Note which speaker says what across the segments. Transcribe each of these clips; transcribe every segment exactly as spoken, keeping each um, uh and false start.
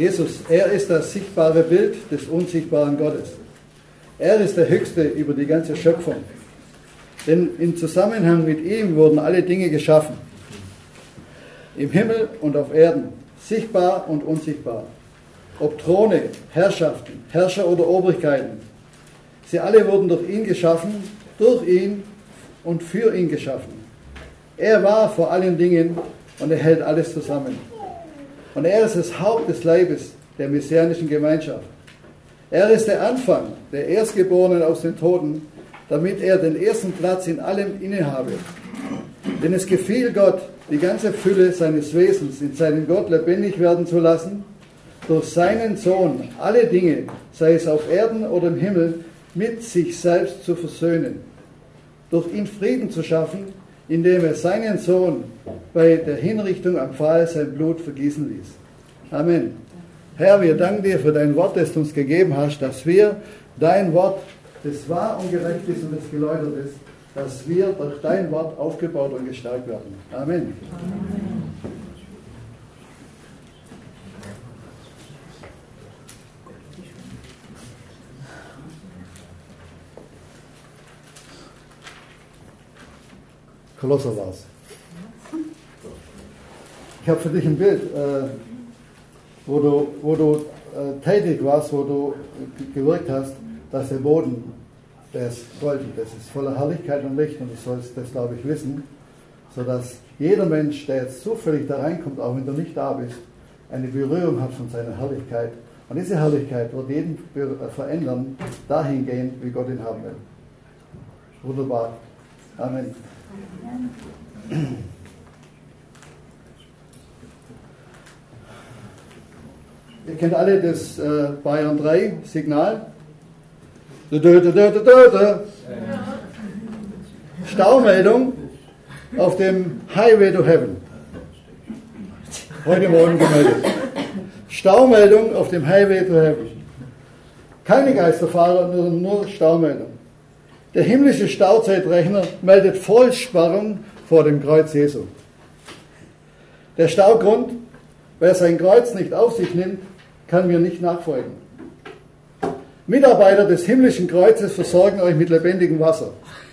Speaker 1: Jesus, er ist das sichtbare Bild des unsichtbaren Gottes. Er ist der Höchste über die ganze Schöpfung. Denn im Zusammenhang mit ihm wurden alle Dinge geschaffen. Im Himmel und auf Erden, sichtbar und unsichtbar. Ob Throne, Herrschaften, Herrscher oder Obrigkeiten. Sie alle wurden durch ihn geschaffen, durch ihn und für ihn geschaffen. Er war vor allen Dingen und er hält alles zusammen. Und er ist das Haupt des Leibes der messianischen Gemeinschaft. Er ist der Anfang, der Erstgeborene aus den Toten, damit er den ersten Platz in allem innehabe. Denn es gefiel Gott, die ganze Fülle seines Wesens in seinem Gott lebendig werden zu lassen, durch seinen Sohn alle Dinge, sei es auf Erden oder im Himmel, mit sich selbst zu versöhnen, durch ihn Frieden zu schaffen, indem er seinen Sohn bei der Hinrichtung am Pfahl sein Blut vergießen ließ. Amen. Herr, wir danken dir für dein Wort, das du uns gegeben hast, dass wir dein Wort, das wahr und gerecht ist und das geläutert ist, dass wir durch dein Wort aufgebaut und gestärkt werden. Amen. Amen. Kolosser war es. Ich habe für dich ein Bild, äh, wo du, wo du äh, tätig warst, wo du gewirkt hast, dass der Boden, der ist goldig, das ist voller Herrlichkeit und Licht und du sollst das, glaube ich, wissen, sodass jeder Mensch, der jetzt zufällig da reinkommt, auch wenn du nicht da bist, eine Berührung hat von seiner Herrlichkeit. Und diese Herrlichkeit wird jeden verändern, dahin gehen, wie Gott ihn haben will. Wunderbar. Amen. Ihr kennt alle das äh, Bayern drei Signal. Dö, dö, dö, dö, dö, dö. Staumeldung auf dem Highway to Heaven. Heute Morgen gemeldet. Staumeldung auf dem Highway to Heaven. Keine Geisterfahrer, nur, nur Staumeldung. Der himmlische Stauzeitrechner meldet Vollsparrung vor dem Kreuz Jesu. Der Staugrund, wer sein Kreuz nicht auf sich nimmt, kann mir nicht nachfolgen. Mitarbeiter des himmlischen Kreuzes versorgen euch mit lebendigem Wasser.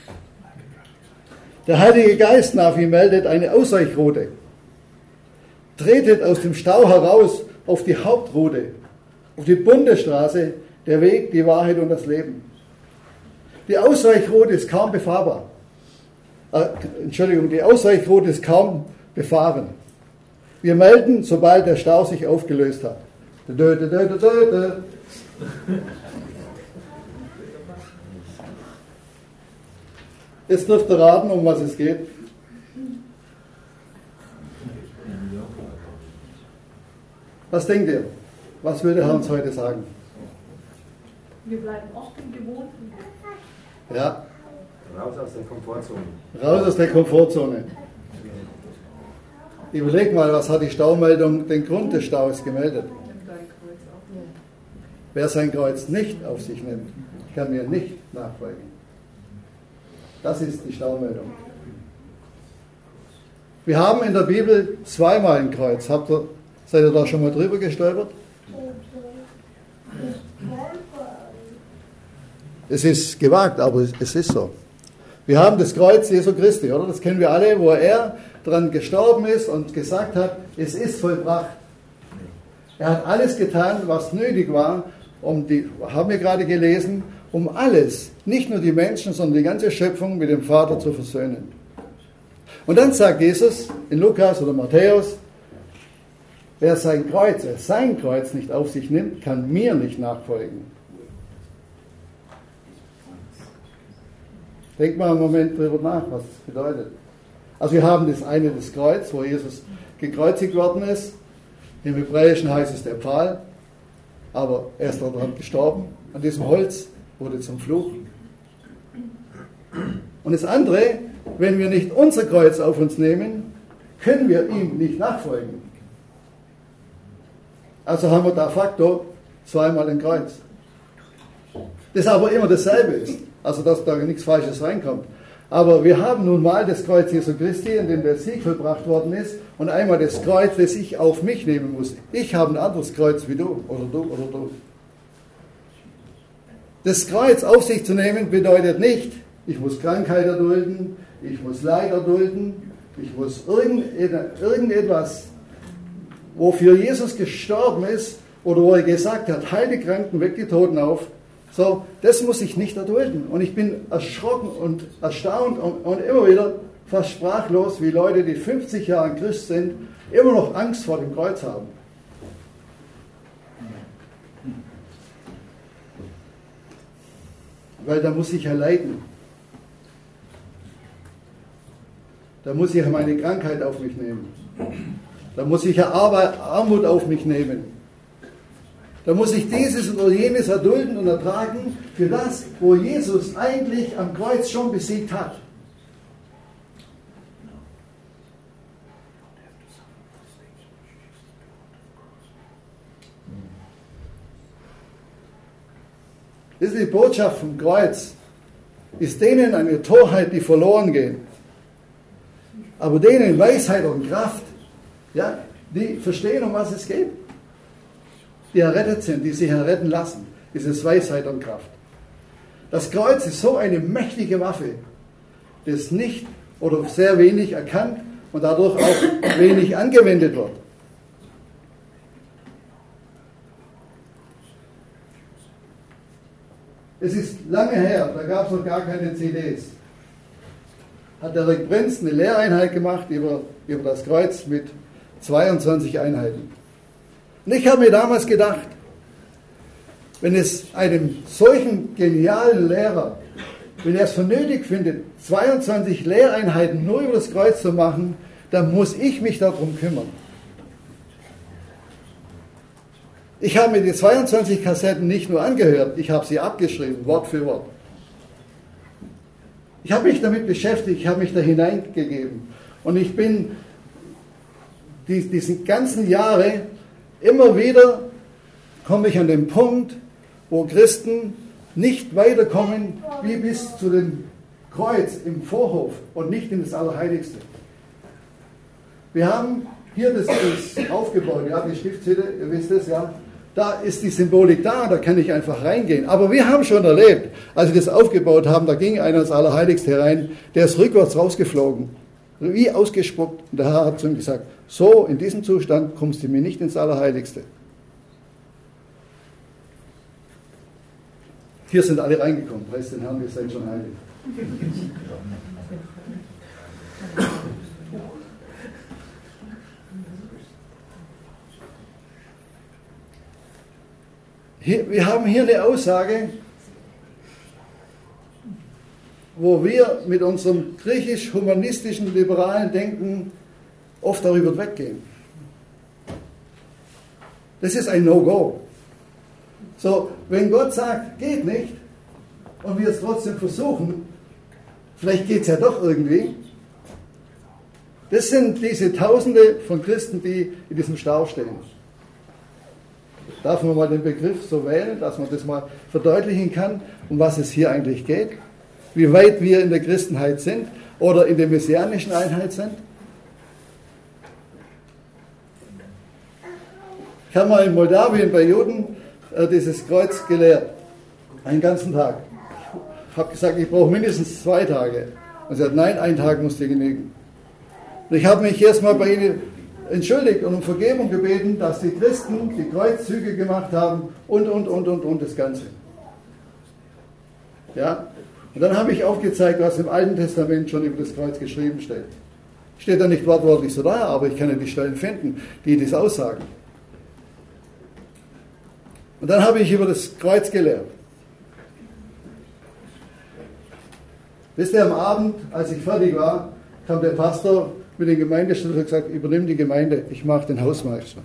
Speaker 1: Der Heilige Geist nach ihm meldet eine Ausweichroute. Tretet aus dem Stau heraus auf die Hauptroute, auf die Bundesstraße, der Weg, die Wahrheit und das Leben. Die Ausweichroute ist kaum befahrbar. Äh, Entschuldigung, die Ausweichroute ist kaum befahren. Wir melden, sobald der Stau sich aufgelöst hat. Dö, dö, dö, dö, dö, dö. Jetzt dürft ihr raten, um was es geht. Was denkt ihr? Was will der Herr uns heute sagen?
Speaker 2: Wir bleiben oft im Gewohnten.
Speaker 1: Ja.
Speaker 3: Raus aus der Komfortzone.
Speaker 1: Raus aus der Komfortzone. Überleg mal, was hat die Staumeldung den Grund des Staus gemeldet? Wer sein Kreuz nicht auf sich nimmt, kann mir nicht nachfolgen. Das ist die Staumeldung. Wir haben in der Bibel zweimal ein Kreuz. Habt ihr, seid ihr da schon mal drüber gestolpert? Es ist gewagt, aber es ist so. Wir haben das Kreuz Jesu Christi, oder? Das kennen wir alle, wo er dran gestorben ist und gesagt hat, es ist vollbracht. Er hat alles getan, was nötig war, um die, haben wir gerade gelesen, um alles, nicht nur die Menschen, sondern die ganze Schöpfung mit dem Vater zu versöhnen. Und dann sagt Jesus in Lukas oder Matthäus, wer sein Kreuz, wer sein Kreuz nicht auf sich nimmt, kann mir nicht nachfolgen. Denk mal einen Moment darüber nach, was das bedeutet. Also wir haben das eine, das Kreuz, wo Jesus gekreuzigt worden ist. Im Hebräischen heißt es der Pfahl, aber er ist daran gestorben. An diesem Holz wurde zum Fluch. Und das andere, wenn wir nicht unser Kreuz auf uns nehmen, können wir ihm nicht nachfolgen. Also haben wir da facto zweimal ein Kreuz. Das aber immer dasselbe ist. Also dass da nichts Falsches reinkommt. Aber wir haben nun mal das Kreuz Jesu Christi, in dem der Sieg vollbracht worden ist, und einmal das Kreuz, das ich auf mich nehmen muss. Ich habe ein anderes Kreuz wie du oder du oder du. Das Kreuz auf sich zu nehmen bedeutet nicht, ich muss Krankheit erdulden, ich muss Leid erdulden, ich muss irgendetwas, wofür Jesus gestorben ist oder wo er gesagt hat, heil die Kranken, weck die Toten auf. So, das muss ich nicht erdulden. Und ich bin erschrocken und erstaunt und, und immer wieder fast sprachlos, wie Leute, die fünfzig Jahre Christ sind, immer noch Angst vor dem Kreuz haben. Weil da muss ich ja leiden. Da muss ich ja meine Krankheit auf mich nehmen. Da muss ich ja Arbeit, Armut auf mich nehmen. Da muss ich dieses oder jenes erdulden und ertragen für das, wo Jesus eigentlich am Kreuz schon besiegt hat. Das ist die Botschaft vom Kreuz. Ist denen eine Torheit, die verloren gehen. Aber denen Weisheit und Kraft, ja, die verstehen, um was es geht. Die errettet sind, die sich erretten lassen, ist es Weisheit und Kraft. Das Kreuz ist so eine mächtige Waffe, das nicht oder sehr wenig erkannt und dadurch auch wenig angewendet wird. Es ist lange her, da gab es noch gar keine C Ds. Hat der Rick Prinz eine Lehreinheit gemacht über, über das Kreuz mit zweiundzwanzig Einheiten. Und ich habe mir damals gedacht, wenn es einem solchen genialen Lehrer, wenn er es für nötig findet, zweiundzwanzig Lehreinheiten nur über das Kreuz zu machen, dann muss ich mich darum kümmern. Ich habe mir die zweiundzwanzig Kassetten nicht nur angehört, ich habe sie abgeschrieben, Wort für Wort. Ich habe mich damit beschäftigt, ich habe mich da hineingegeben. Und ich bin die, diese ganzen Jahre immer wieder, komme ich an den Punkt, wo Christen nicht weiterkommen wie bis zu dem Kreuz im Vorhof und nicht in das Allerheiligste. Wir haben hier das, das aufgebaut, ja, die Stiftshütte, ihr wisst es, ja. Da ist die Symbolik da, da kann ich einfach reingehen. Aber wir haben schon erlebt, als wir das aufgebaut haben, da ging einer ins Allerheiligste herein, der ist rückwärts rausgeflogen, wie ausgespuckt. Und der Herr hat zu ihm gesagt, so, in diesem Zustand kommst du mir nicht ins Allerheiligste. Hier sind alle reingekommen, preis den Herrn, wir sind schon heilig. Hier, wir haben hier eine Aussage, wo wir mit unserem griechisch-humanistischen, liberalen Denken oft darüber weggehen. Das ist ein No-Go. So, wenn Gott sagt, geht nicht, und wir es trotzdem versuchen, vielleicht geht es ja doch irgendwie. Das sind diese Tausende von Christen, die in diesem Stau stehen. Darf man mal den Begriff so wählen, dass man das mal verdeutlichen kann, um was es hier eigentlich geht? Wie weit wir in der Christenheit sind oder in der messianischen Einheit sind? Ich habe mal in Moldawien bei Juden äh, dieses Kreuz gelehrt. Einen ganzen Tag. Ich habe gesagt, ich brauche mindestens zwei Tage. Und sie hat, nein, ein Tag muss dir genügen. Und ich habe mich erstmal bei ihnen entschuldigt und um Vergebung gebeten, dass die Christen die Kreuzzüge gemacht haben und, und, und, und, und das Ganze. Ja? Und dann habe ich aufgezeigt, was im Alten Testament schon über das Kreuz geschrieben steht. Steht da nicht wortwörtlich so da, aber ich kann ja die Stellen finden, die das aussagen. Und dann habe ich über das Kreuz gelehrt. Wisst ihr, am Abend, als ich fertig war, kam der Pastor mit den Gemeindeschlüssel und hat gesagt, übernimm die Gemeinde, ich mache den Hausmeister.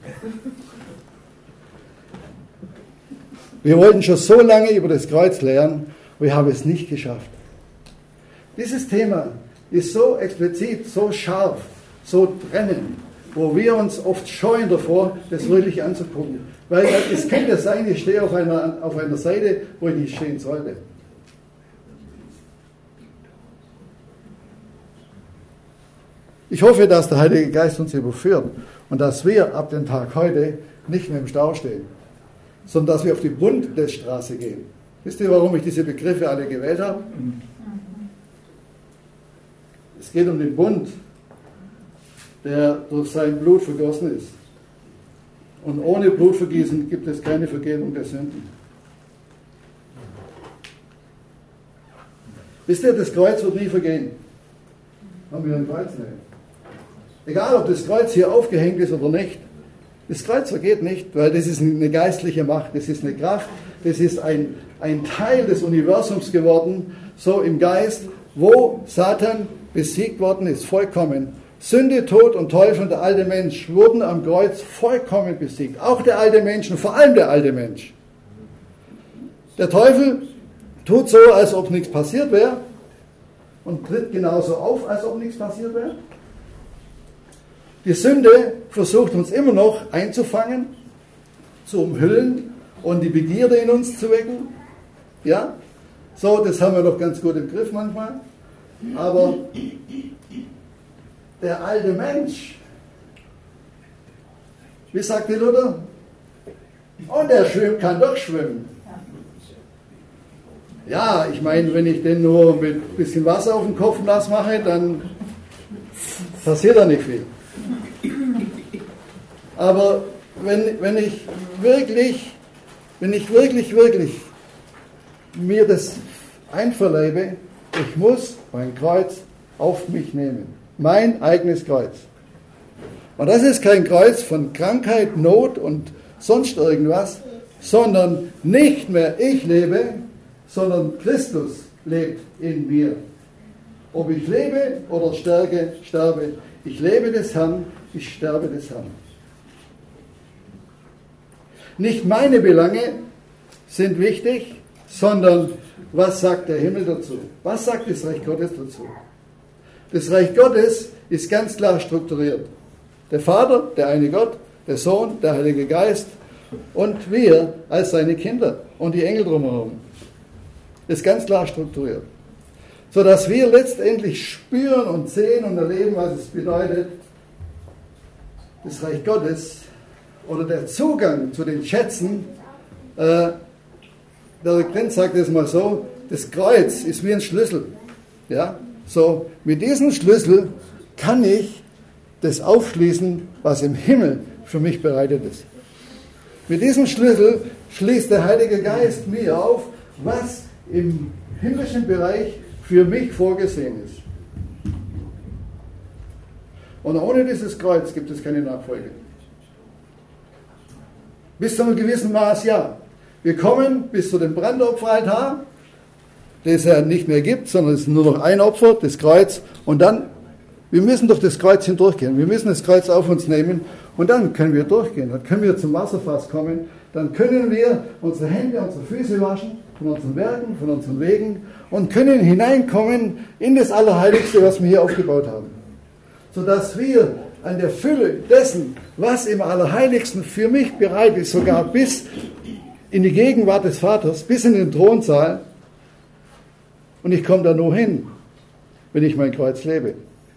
Speaker 1: Wir wollten schon so lange über das Kreuz lehren, wir haben es nicht geschafft. Dieses Thema ist so explizit, so scharf, so trennend, wo wir uns oft scheuen davor, das wirklich anzugucken. Weil es könnte ja sein, ich stehe auf einer, auf einer Seite, wo ich nicht stehen sollte. Ich hoffe, dass der Heilige Geist uns überführt und dass wir ab dem Tag heute nicht mehr im Stau stehen, sondern dass wir auf die Bundesstraße gehen. Wisst ihr, warum ich diese Begriffe alle gewählt habe? Es geht um den Bund, der durch sein Blut vergossen ist. Und ohne Blutvergießen gibt es keine Vergebung der Sünden. Wisst ihr, das Kreuz wird nie vergehen. Haben wir ein Kreuz? Nein. Egal, ob das Kreuz hier aufgehängt ist oder nicht. Das Kreuz vergeht nicht, weil das ist eine geistliche Macht, das ist eine Kraft, das ist ein, ein Teil des Universums geworden, so im Geist, wo Satan besiegt worden ist, vollkommen. Sünde, Tod und Teufel und der alte Mensch wurden am Kreuz vollkommen besiegt. Auch der alte Mensch und vor allem der alte Mensch. Der Teufel tut so, als ob nichts passiert wäre und tritt genauso auf, als ob nichts passiert wäre. Die Sünde versucht uns immer noch einzufangen, zu umhüllen und die Begierde in uns zu wecken. Ja, so, das haben wir doch ganz gut im Griff manchmal. Aber der alte Mensch, wie sagt die Luther? Und der schwimmt, kann doch schwimmen. Ja, ich meine, wenn ich den nur mit ein bisschen Wasser auf den Kopf nass mache, dann passiert da nicht viel. Aber wenn, wenn ich wirklich, wenn ich wirklich, wirklich mir das einverleibe, ich muss mein Kreuz auf mich nehmen. Mein eigenes Kreuz. Und das ist kein Kreuz von Krankheit, Not und sonst irgendwas, sondern nicht mehr ich lebe, sondern Christus lebt in mir. Ob ich lebe oder sterbe, sterbe. Ich lebe des Herrn, ich sterbe des Herrn. Nicht meine Belange sind wichtig, sondern was sagt der Himmel dazu? Was sagt das Reich Gottes dazu? Das Reich Gottes ist ganz klar strukturiert. Der Vater, der eine Gott, der Sohn, der Heilige Geist und wir als seine Kinder und die Engel drumherum. Das ist ganz klar strukturiert. Sodass wir letztendlich spüren und sehen und erleben, was es bedeutet, das Reich Gottes oder der Zugang zu den Schätzen. Äh, der Prinz sagt es mal so, das Kreuz ist wie ein Schlüssel. Ja? So, mit diesem Schlüssel kann ich das aufschließen, was im Himmel für mich bereitet ist. Mit diesem Schlüssel schließt der Heilige Geist mir auf, was im himmlischen Bereich für mich vorgesehen ist. Und ohne dieses Kreuz gibt es keine Nachfolge. Bis zu einem gewissen Maß ja. Wir kommen bis zu dem Brandopferaltar, den es ja nicht mehr gibt, sondern es ist nur noch ein Opfer, das Kreuz. Und dann, wir müssen durch das Kreuz hindurchgehen. Wir müssen das Kreuz auf uns nehmen und dann können wir durchgehen. Dann können wir zum Wasserfass kommen. Dann können wir unsere Hände, unsere Füße waschen von unseren Werken, von unseren Wegen und können hineinkommen in das Allerheiligste, was wir hier aufgebaut haben. Sodass wir an der Fülle dessen, was im Allerheiligsten für mich bereit ist, sogar bis in die Gegenwart des Vaters, bis in den Thronsaal, und ich komme da nur hin, wenn ich mein Kreuz lebe.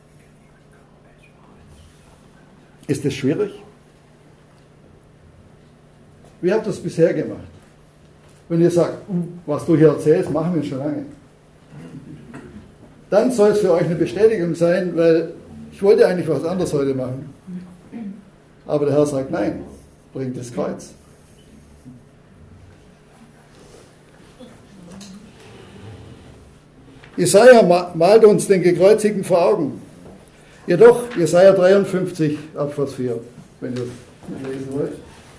Speaker 1: Ist das schwierig? Wie habt ihr das bisher gemacht? Wenn ihr sagt, was du hier erzählst, machen wir schon lange. Dann soll es für euch eine Bestätigung sein, weil ich wollte eigentlich was anderes heute machen. Aber der Herr sagt, nein, bringt das Kreuz. Jesaja malt uns den Gekreuzigten vor Augen. Jedoch, Jesaja dreiundfünfzig, Abvers vier, wenn ihr es lesen wollt.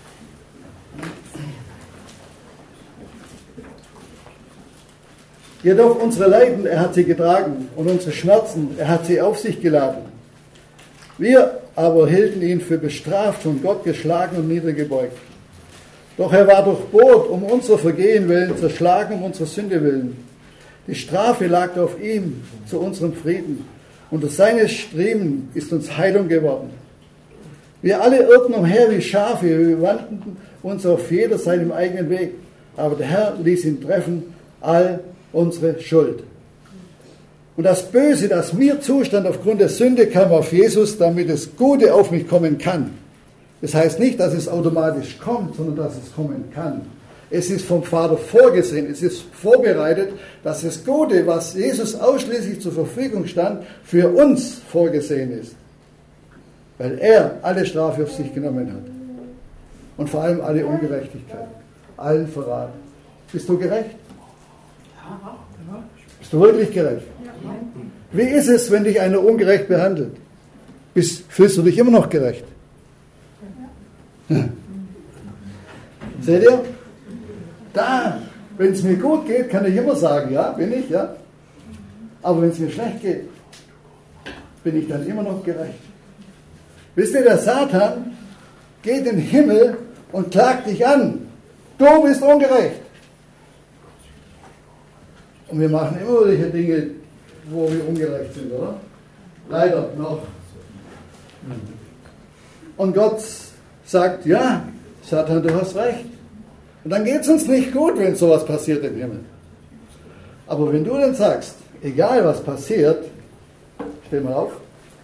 Speaker 1: Jedoch unsere Leiden, er hat sie getragen, und unsere Schmerzen, er hat sie auf sich geladen. Wir aber hielten ihn für bestraft, von Gott geschlagen und niedergebeugt. Doch er war durchbohrt um unser Vergehen willen, zerschlagen um unsere Sünde willen. Die Strafe lag auf ihm zu unserem Frieden. Unter seines Striemen ist uns Heilung geworden. Wir alle irrten umher wie Schafe, wir wandten uns auf jeder seinem eigenen Weg. Aber der Herr ließ ihn treffen, all unsere Schuld. Und das Böse, das mir zustand aufgrund der Sünde, kam auf Jesus, damit das Gute auf mich kommen kann. Das heißt nicht, dass es automatisch kommt, sondern dass es kommen kann. Es ist vom Vater vorgesehen, es ist vorbereitet, dass das Gute, was Jesus ausschließlich zur Verfügung stand, für uns vorgesehen ist. Weil er alle Strafe auf sich genommen hat. Und vor allem alle Ungerechtigkeit, allen Verrat. Bist du gerecht? Bist du wirklich gerecht? Wie ist es, wenn dich einer ungerecht behandelt? Bist, fühlst du dich immer noch gerecht? Hm. Seht ihr? Da, wenn es mir gut geht, kann ich immer sagen, ja, bin ich, ja. Aber wenn es mir schlecht geht, bin ich dann immer noch gerecht. Wisst ihr, der Satan geht in den Himmel und klagt dich an. Du bist ungerecht. Und wir machen immer solche Dinge, wo wir ungerecht sind, oder? Leider noch. Und Gott sagt, ja, Satan, du hast recht. Und dann geht es uns nicht gut, wenn sowas passiert im Himmel. Aber wenn du dann sagst, egal was passiert, steh mal auf,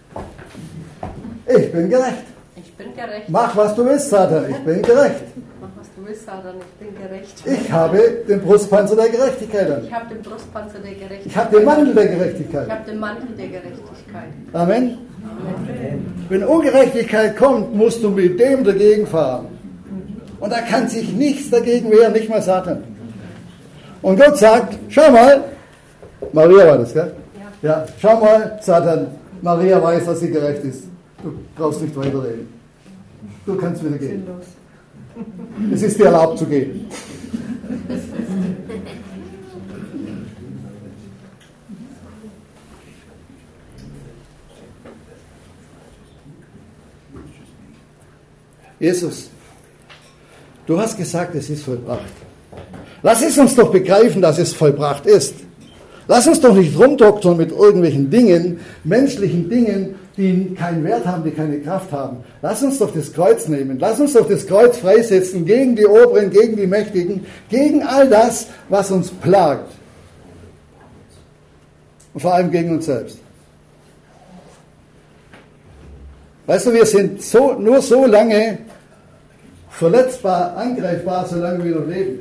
Speaker 1: ich bin gerecht.
Speaker 4: Ich bin gerecht.
Speaker 1: Mach, was du willst, Satan, ich bin gerecht.
Speaker 4: Mach, was du willst, Satan, ich bin gerecht.
Speaker 1: Ich habe den Brustpanzer der Gerechtigkeit an.
Speaker 4: Ich habe den Brustpanzer der Gerechtigkeit.
Speaker 1: Ich habe den Mantel der Gerechtigkeit.
Speaker 4: Ich habe den Mantel der Gerechtigkeit.
Speaker 1: Amen.
Speaker 4: Amen.
Speaker 1: Wenn Ungerechtigkeit kommt, musst du mit dem dagegen fahren. Und da kann sich nichts dagegen wehren, nicht mal Satan. Und Gott sagt, schau mal, Maria war das, gell? Ja. Ja, schau mal, Satan, Maria weiß, dass sie gerecht ist. Du brauchst nicht weiterreden. Du kannst wieder gehen. Es ist dir erlaubt zu gehen. Jesus, du hast gesagt, es ist vollbracht. Lass es uns doch begreifen, dass es vollbracht ist. Lass uns doch nicht rumdoktern mit irgendwelchen Dingen, menschlichen Dingen, die keinen Wert haben, die keine Kraft haben. Lass uns doch das Kreuz nehmen. Lass uns doch das Kreuz freisetzen gegen die Oberen, gegen die Mächtigen, gegen all das, was uns plagt. Und vor allem gegen uns selbst. Weißt du, wir sind so, nur so lange verletzbar, angreifbar, solange wir noch leben.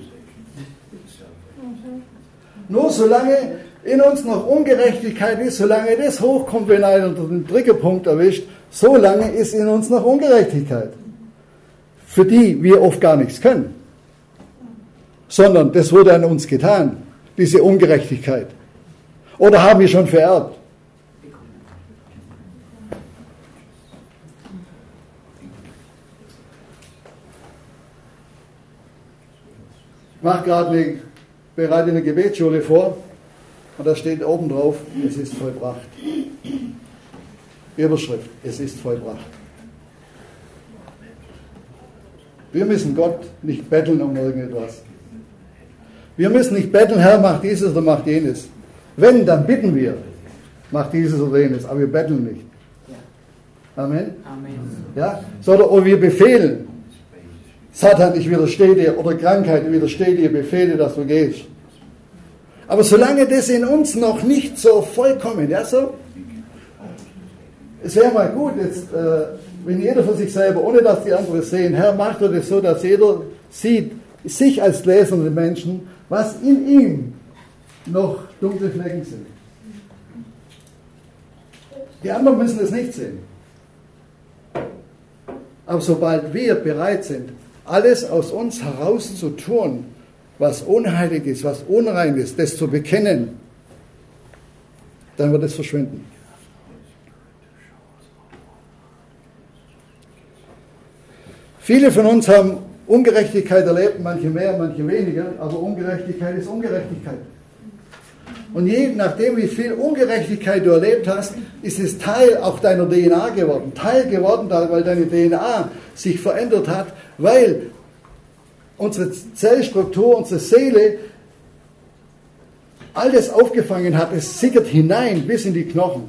Speaker 1: Nur solange in uns noch Ungerechtigkeit ist, solange das hochkommt, wenn einer unter den Triggerpunkt erwischt, solange ist in uns noch Ungerechtigkeit. Für die wir oft gar nichts können. Sondern das wurde an uns getan, diese Ungerechtigkeit. Oder haben wir schon vererbt. Ich mache gerade eine, bereite eine Gebetsschule vor und da steht oben drauf, es ist vollbracht. Überschrift, es ist vollbracht. Wir müssen Gott nicht betteln um irgendetwas. Wir müssen nicht betteln, Herr, mach dieses oder mach jenes. Wenn, dann bitten wir, mach dieses oder jenes, aber wir betteln nicht. Amen?
Speaker 4: Amen.
Speaker 1: Ja? Sondern oder wir befehlen. Satan, ich widerstehe dir, oder Krankheit, ich widerstehe dir, befehle, dass du gehst. Aber solange das in uns noch nicht so vollkommen, ja so, es wäre mal gut, jetzt, äh, wenn jeder für sich selber, ohne dass die anderen sehen, Herr, macht doch das so, dass jeder sieht, sich als lesenden Menschen, was in ihm noch dunkle Flecken sind. Die anderen müssen es nicht sehen. Aber sobald wir bereit sind, alles aus uns heraus zu tun, was unheilig ist, was unrein ist, das zu bekennen, dann wird es verschwinden. Viele von uns haben Ungerechtigkeit erlebt, manche mehr, manche weniger, aber Ungerechtigkeit ist Ungerechtigkeit. Und je nachdem, wie viel Ungerechtigkeit du erlebt hast, ist es Teil auch deiner D N A geworden. Teil geworden, weil deine D N A sich verändert hat, weil unsere Zellstruktur, unsere Seele all das aufgefangen hat. Es sickert hinein bis in die Knochen.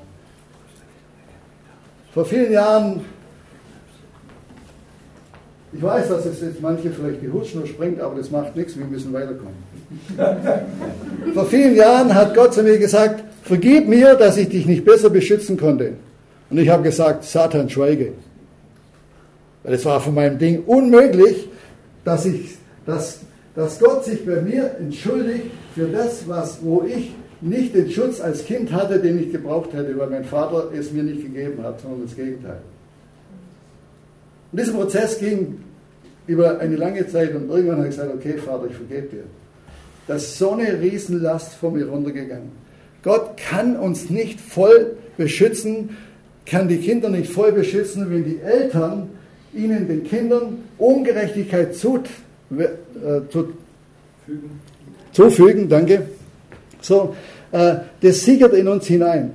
Speaker 1: Vor vielen Jahren Ich weiß, dass es jetzt manche vielleicht die Hutschnur springt, aber das macht nichts, wir müssen weiterkommen. Vor vielen Jahren hat Gott zu mir gesagt, vergib mir, dass ich dich nicht besser beschützen konnte. Und ich habe gesagt, Satan, schweige. Weil es war von meinem Ding unmöglich, dass, ich, dass, dass Gott sich bei mir entschuldigt für das, was, wo ich nicht den Schutz als Kind hatte, den ich gebraucht hätte, weil mein Vater es mir nicht gegeben hat, sondern das Gegenteil. Und dieser Prozess ging über eine lange Zeit und irgendwann habe ich gesagt, okay Vater, ich vergebe dir. Da ist so eine Riesenlast von mir runtergegangen. Gott kann uns nicht voll beschützen, kann die Kinder nicht voll beschützen, wenn die Eltern ihnen, den Kindern, Ungerechtigkeit zut, äh, zut, zufügen. Danke. So, äh, das sickert in uns hinein.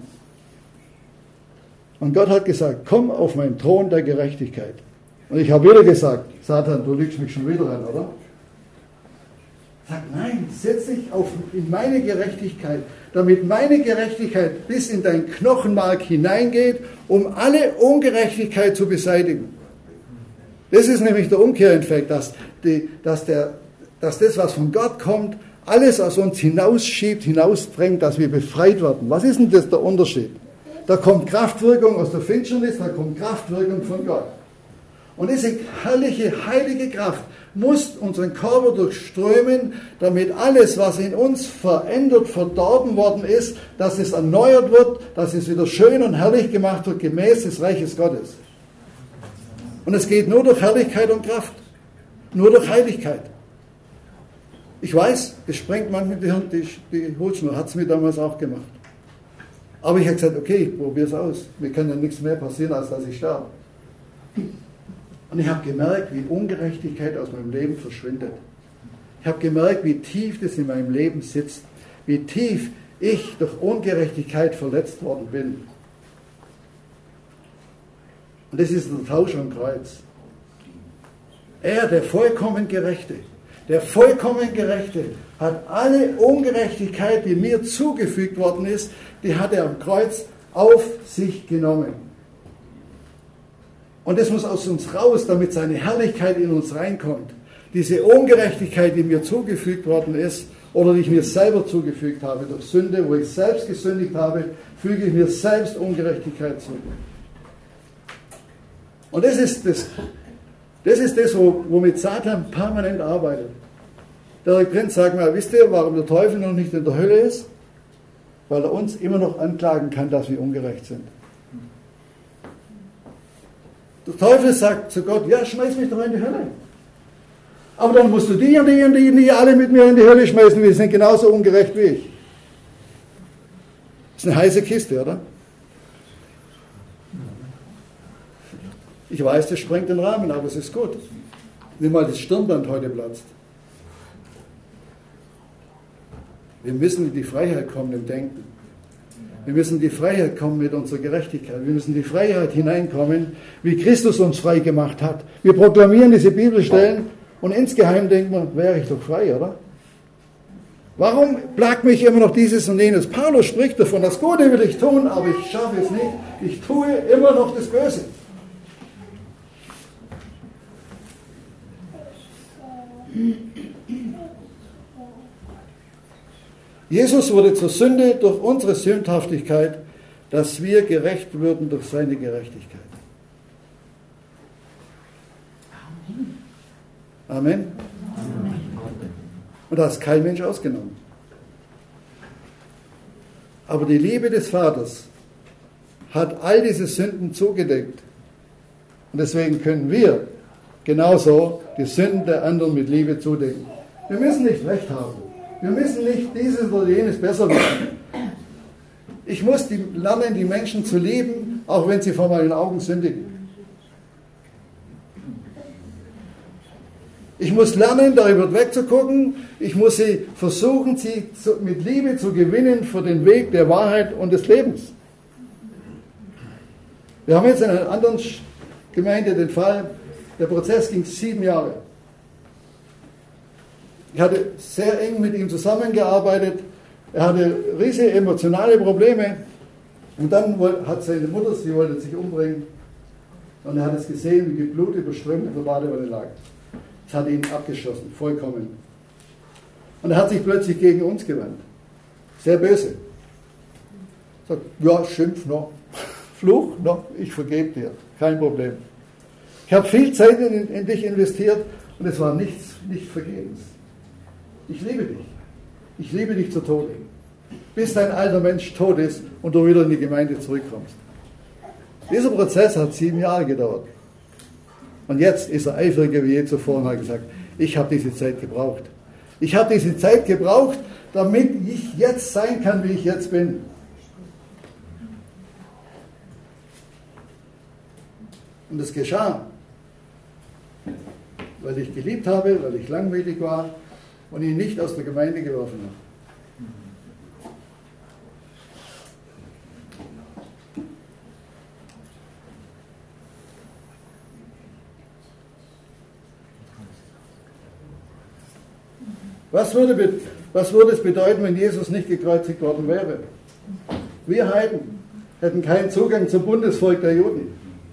Speaker 1: Und Gott hat gesagt, komm auf meinen Thron der Gerechtigkeit. Und ich habe wieder gesagt, Satan, du lügst mich schon wieder an, oder? Sag, nein, setz dich auf, in meine Gerechtigkeit, damit meine Gerechtigkeit bis in dein Knochenmark hineingeht, um alle Ungerechtigkeit zu beseitigen. Das ist nämlich der Umkehreffekt, dass, die, dass, der, dass das, was von Gott kommt, alles aus uns hinausschiebt, hinausdrängt, dass wir befreit werden. Was ist denn das der Unterschied? Da kommt Kraftwirkung aus der Finsternis, da kommt Kraftwirkung von Gott. Und diese herrliche, heilige Kraft muss unseren Körper durchströmen, damit alles, was in uns verändert, verdorben worden ist, dass es erneuert wird, dass es wieder schön und herrlich gemacht wird, gemäß des Reiches Gottes. Und es geht nur durch Herrlichkeit und Kraft. Nur durch Heiligkeit. Ich weiß, es sprengt manchmal die, die, die Hutschnur, hat es mir damals auch gemacht. Aber ich habe gesagt, okay, ich probiere es aus. Mir kann ja nichts mehr passieren, als dass ich sterbe. Und ich habe gemerkt, wie Ungerechtigkeit aus meinem Leben verschwindet. Ich habe gemerkt, wie tief das in meinem Leben sitzt. Wie tief ich durch Ungerechtigkeit verletzt worden bin. Und das ist der Tausch am Kreuz. Er, der vollkommen Gerechte, der vollkommen Gerechte, hat alle Ungerechtigkeit, die mir zugefügt worden ist, die hat er am Kreuz auf sich genommen. Und das muss aus uns raus, damit seine Herrlichkeit in uns reinkommt. Diese Ungerechtigkeit, die mir zugefügt worden ist, oder die ich mir selber zugefügt habe durch Sünde, wo ich selbst gesündigt habe, füge ich mir selbst Ungerechtigkeit zu. Und das ist das, das, ist das womit Satan permanent arbeitet. Der Prinz sagt mal, wisst ihr, warum der Teufel noch nicht in der Hölle ist? Weil er uns immer noch anklagen kann, dass wir ungerecht sind. Der Teufel sagt zu Gott, ja, schmeiß mich doch in die Hölle. Aber dann musst du die und die und die und die alle mit mir in die Hölle schmeißen, wir sind genauso ungerecht wie ich. Das ist eine heiße Kiste, oder? Ich weiß, das sprengt den Rahmen, aber es ist gut. Nimm mal das Stirnband heute platzt. Wir müssen in die Freiheit kommen im Denken. Wir müssen in die Freiheit kommen mit unserer Gerechtigkeit. Wir müssen in die Freiheit hineinkommen, wie Christus uns frei gemacht hat. Wir proklamieren diese Bibelstellen und insgeheim denken wir, wäre ich doch frei, oder? Warum plagt mich immer noch dieses und jenes? Paulus spricht davon, das Gute will ich tun, aber ich schaffe es nicht. Ich tue immer noch das Böse. Jesus wurde zur Sünde durch unsere Sündhaftigkeit, dass wir gerecht würden durch seine Gerechtigkeit. Amen. Amen. Und da ist kein Mensch ausgenommen. Aber die Liebe des Vaters hat all diese Sünden zugedeckt. Und deswegen können wir genauso die Sünden der anderen mit Liebe zudecken. Wir müssen nicht Recht haben. Wir müssen nicht dieses oder jenes besser wissen. Ich muss die, lernen, die Menschen zu lieben, auch wenn sie vor meinen Augen sündigen. Ich muss lernen, darüber wegzugucken. Ich muss sie versuchen, sie zu, mit Liebe zu gewinnen für den Weg der Wahrheit und des Lebens. Wir haben jetzt in einer anderen Gemeinde den Fall, der Prozess ging sieben Jahre. Ich hatte sehr eng mit ihm zusammengearbeitet. Er hatte riesige emotionale Probleme. Und dann hat seine Mutter, sie wollte sich umbringen. Und er hat es gesehen, wie Blut überströmt in der Badewanne lag. Das hat ihn abgeschossen, vollkommen. Und er hat sich plötzlich gegen uns gewandt. Sehr böse. Sagt, ja, schimpf noch, fluch noch, ich vergebe dir, kein Problem. Ich habe viel Zeit in, in dich investiert und es war nichts, nicht vergebens. Ich liebe dich. Ich liebe dich zu Tode. Bis dein alter Mensch tot ist und du wieder in die Gemeinde zurückkommst. Dieser Prozess hat sieben Jahre gedauert. Und jetzt ist er eifriger wie je zuvor und hat gesagt, ich habe diese Zeit gebraucht. Ich habe diese Zeit gebraucht, damit ich jetzt sein kann, wie ich jetzt bin. Und es geschah, weil ich geliebt habe, weil ich langweilig war und ihn nicht aus der Gemeinde geworfen habe. Was würde, was würde es bedeuten, wenn Jesus nicht gekreuzigt worden wäre? Wir Heiden hätten keinen Zugang zum Bundesvolk der Juden.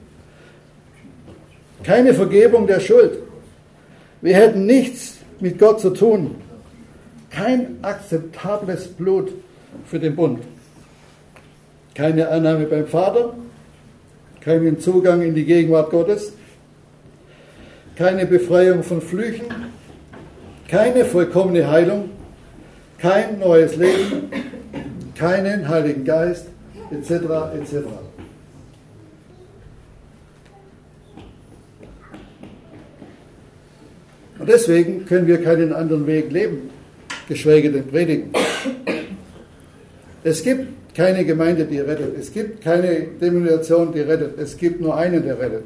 Speaker 1: Keine Vergebung der Schuld. Wir hätten nichts mit Gott zu tun. Kein akzeptables Blut für den Bund. Keine Annahme beim Vater. Keinen Zugang in die Gegenwart Gottes. Keine Befreiung von Flüchen. Keine vollkommene Heilung, kein neues Leben, keinen Heiligen Geist, et cetera et cetera. Und deswegen können wir keinen anderen Weg leben, geschweige denn predigen. Es gibt keine Gemeinde, die rettet. Es gibt keine Denomination, die rettet. Es gibt nur einen, der rettet.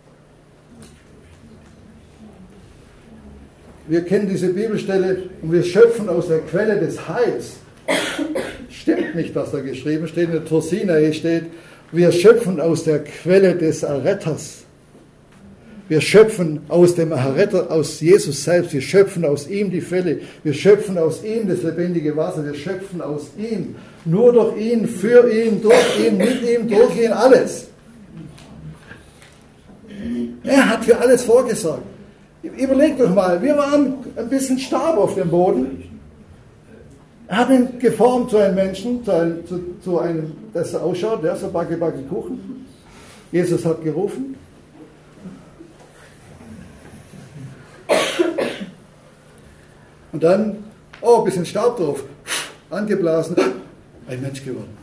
Speaker 1: Wir kennen diese Bibelstelle und wir schöpfen aus der Quelle des Heils. Stimmt nicht, was da geschrieben steht. In der Torsinae steht, wir schöpfen aus der Quelle des Erretters. Wir schöpfen aus dem Erretter, aus Jesus selbst. Wir schöpfen aus ihm die Quelle. Wir schöpfen aus ihm das lebendige Wasser. Wir schöpfen aus ihm. Nur durch ihn, für ihn, durch ihn, mit ihm, durch ihn, alles. Er hat für alles vorgesorgt. Überlegt doch mal, wir waren ein bisschen Staub auf dem Boden. Er hat ihn geformt zu einem Menschen, zu einem, zu, zu einem dass er ausschaut, der so backe, backe Kuchen. Jesus hat gerufen. Und dann, oh, ein bisschen Staub drauf, angeblasen, ein Mensch geworden.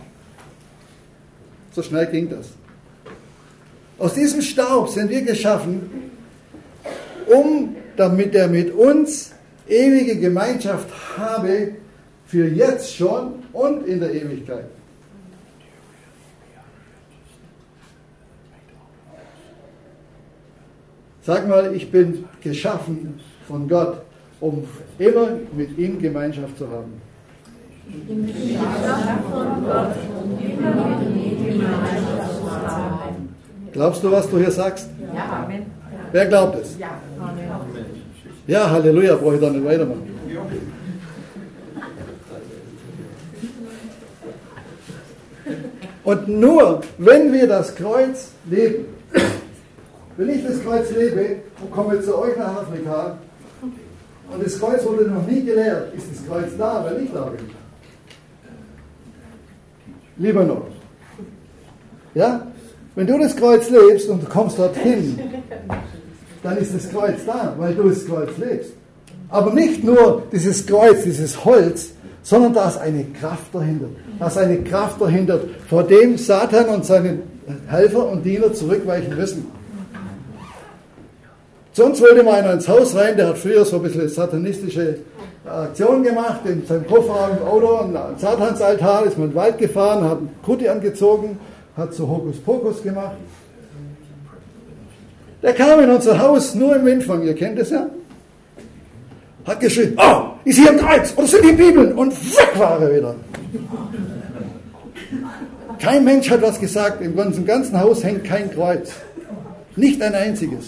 Speaker 1: So schnell ging das. Aus diesem Staub sind wir geschaffen, um, damit er mit uns ewige Gemeinschaft habe, für jetzt schon und in der Ewigkeit. Sag mal, ich bin geschaffen von Gott, um immer mit ihm Gemeinschaft zu haben. Ich bin geschaffen von Gott, um immer mit ihm Gemeinschaft zu haben. Glaubst du, was du hier sagst?
Speaker 4: Ja, Amen.
Speaker 1: Wer glaubt es?
Speaker 4: Ja, Amen.
Speaker 1: Ja, Halleluja, brauche ich da nicht weitermachen. Und nur, wenn wir das Kreuz leben, wenn ich das Kreuz lebe und komme zu euch nach Afrika und das Kreuz wurde noch nie gelehrt, ist das Kreuz da, weil ich da bin. Lieber noch. Ja? Wenn du das Kreuz lebst und du kommst dorthin, dann ist das Kreuz da, weil du das Kreuz lebst. Aber nicht nur dieses Kreuz, dieses Holz, sondern da ist eine Kraft dahinter. Da ist eine Kraft dahinter, vor dem Satan und seine Helfer und Diener zurückweichen müssen. Zu uns wollte mal einer ins Haus rein, der hat früher so ein bisschen satanistische Aktionen gemacht, in seinem Kofferraum im Auto, ein Satansaltar, ist mal in den Wald gefahren, hat einen Kutti angezogen, hat so Hokuspokus gemacht. Der kam in unser Haus nur im Windfang, ihr kennt es ja. Hat geschrien, oh, ist hier ein Kreuz, oder sind die Bibeln? Und weg war er wieder. Kein Mensch hat was gesagt, im ganzen, ganzen Haus hängt kein Kreuz. Nicht ein einziges.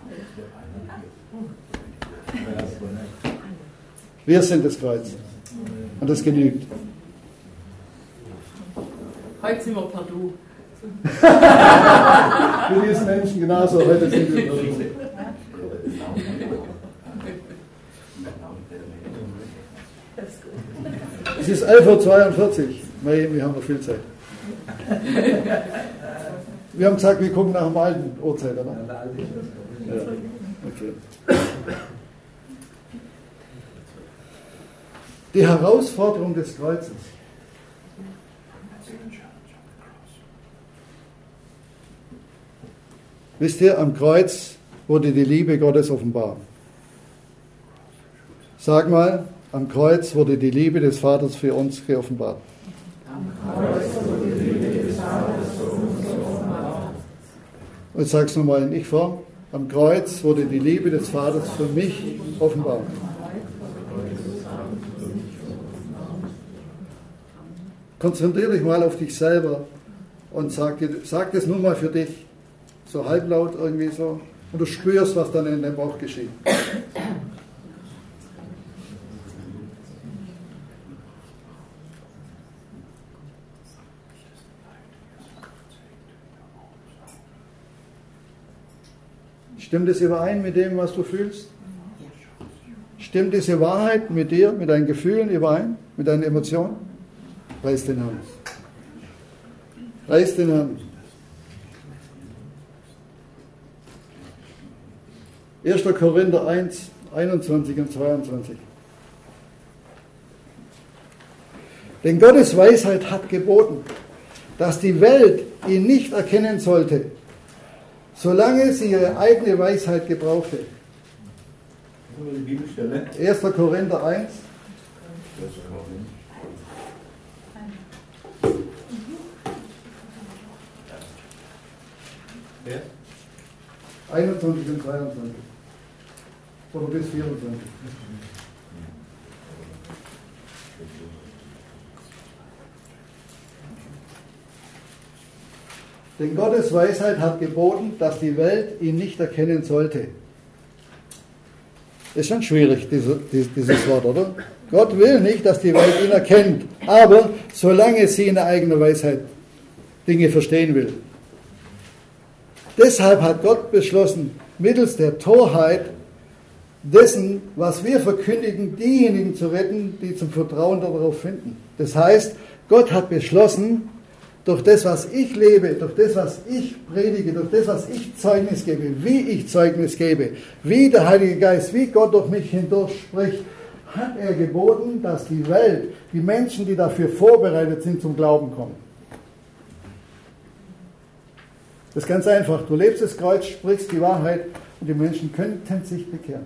Speaker 1: Wir sind das Kreuz. Und das genügt.
Speaker 5: Heute sind wir per Du.
Speaker 1: Für diesen Menschen genauso. Heute sind wir so. Es ist elf Uhr zweiundvierzig. Wir haben noch viel Zeit. Wir haben gesagt, wir gucken nach dem alten Uhrzeit, oder? Ja. Okay. Die Herausforderung des Kreuzes. Wisst ihr, am Kreuz wurde die Liebe Gottes offenbar. Sag mal, am Kreuz wurde die Liebe des Vaters für uns geoffenbart. Am Kreuz wurde die Liebe des Vaters für uns geoffenbart. Und ich sage es nochmal in Ich-Form. Am Kreuz wurde die Liebe des Vaters für mich offenbart. Konzentriere dich mal auf dich selber und sag, dir, sag das nur mal für dich, so halblaut irgendwie so, und du spürst, was dann in deinem Bauch geschieht. Stimmt es überein mit dem, was du fühlst? Stimmt diese Wahrheit mit dir, mit deinen Gefühlen überein, mit deinen Emotionen? Preis den Herrn. Preis den Herrn. erster Korinther eins, einundzwanzig und zweiundzwanzig. Denn Gottes Weisheit hat geboten, dass die Welt ihn nicht erkennen sollte, solange sie ihre eigene Weisheit gebrauchte. erster Korinther eins. einundzwanzig und zweiundzwanzig. Oder bis vierundzwanzig. Denn Gottes Weisheit hat geboten, dass die Welt ihn nicht erkennen sollte. Ist schon schwierig, diese, dieses Wort, oder? Gott will nicht, dass die Welt ihn erkennt, aber solange sie in der eigenen Weisheit Dinge verstehen will. Deshalb hat Gott beschlossen, mittels der Torheit dessen, was wir verkündigen, diejenigen zu retten, die zum Vertrauen darauf finden. Das heißt, Gott hat beschlossen, durch das, was ich lebe, durch das, was ich predige, durch das, was ich Zeugnis gebe, wie ich Zeugnis gebe, wie der Heilige Geist, wie Gott durch mich hindurch spricht, hat er geboten, dass die Welt, die Menschen, die dafür vorbereitet sind, zum Glauben kommen. Das ist ganz einfach. Du lebst das Kreuz, sprichst die Wahrheit und die Menschen könnten sich bekehren.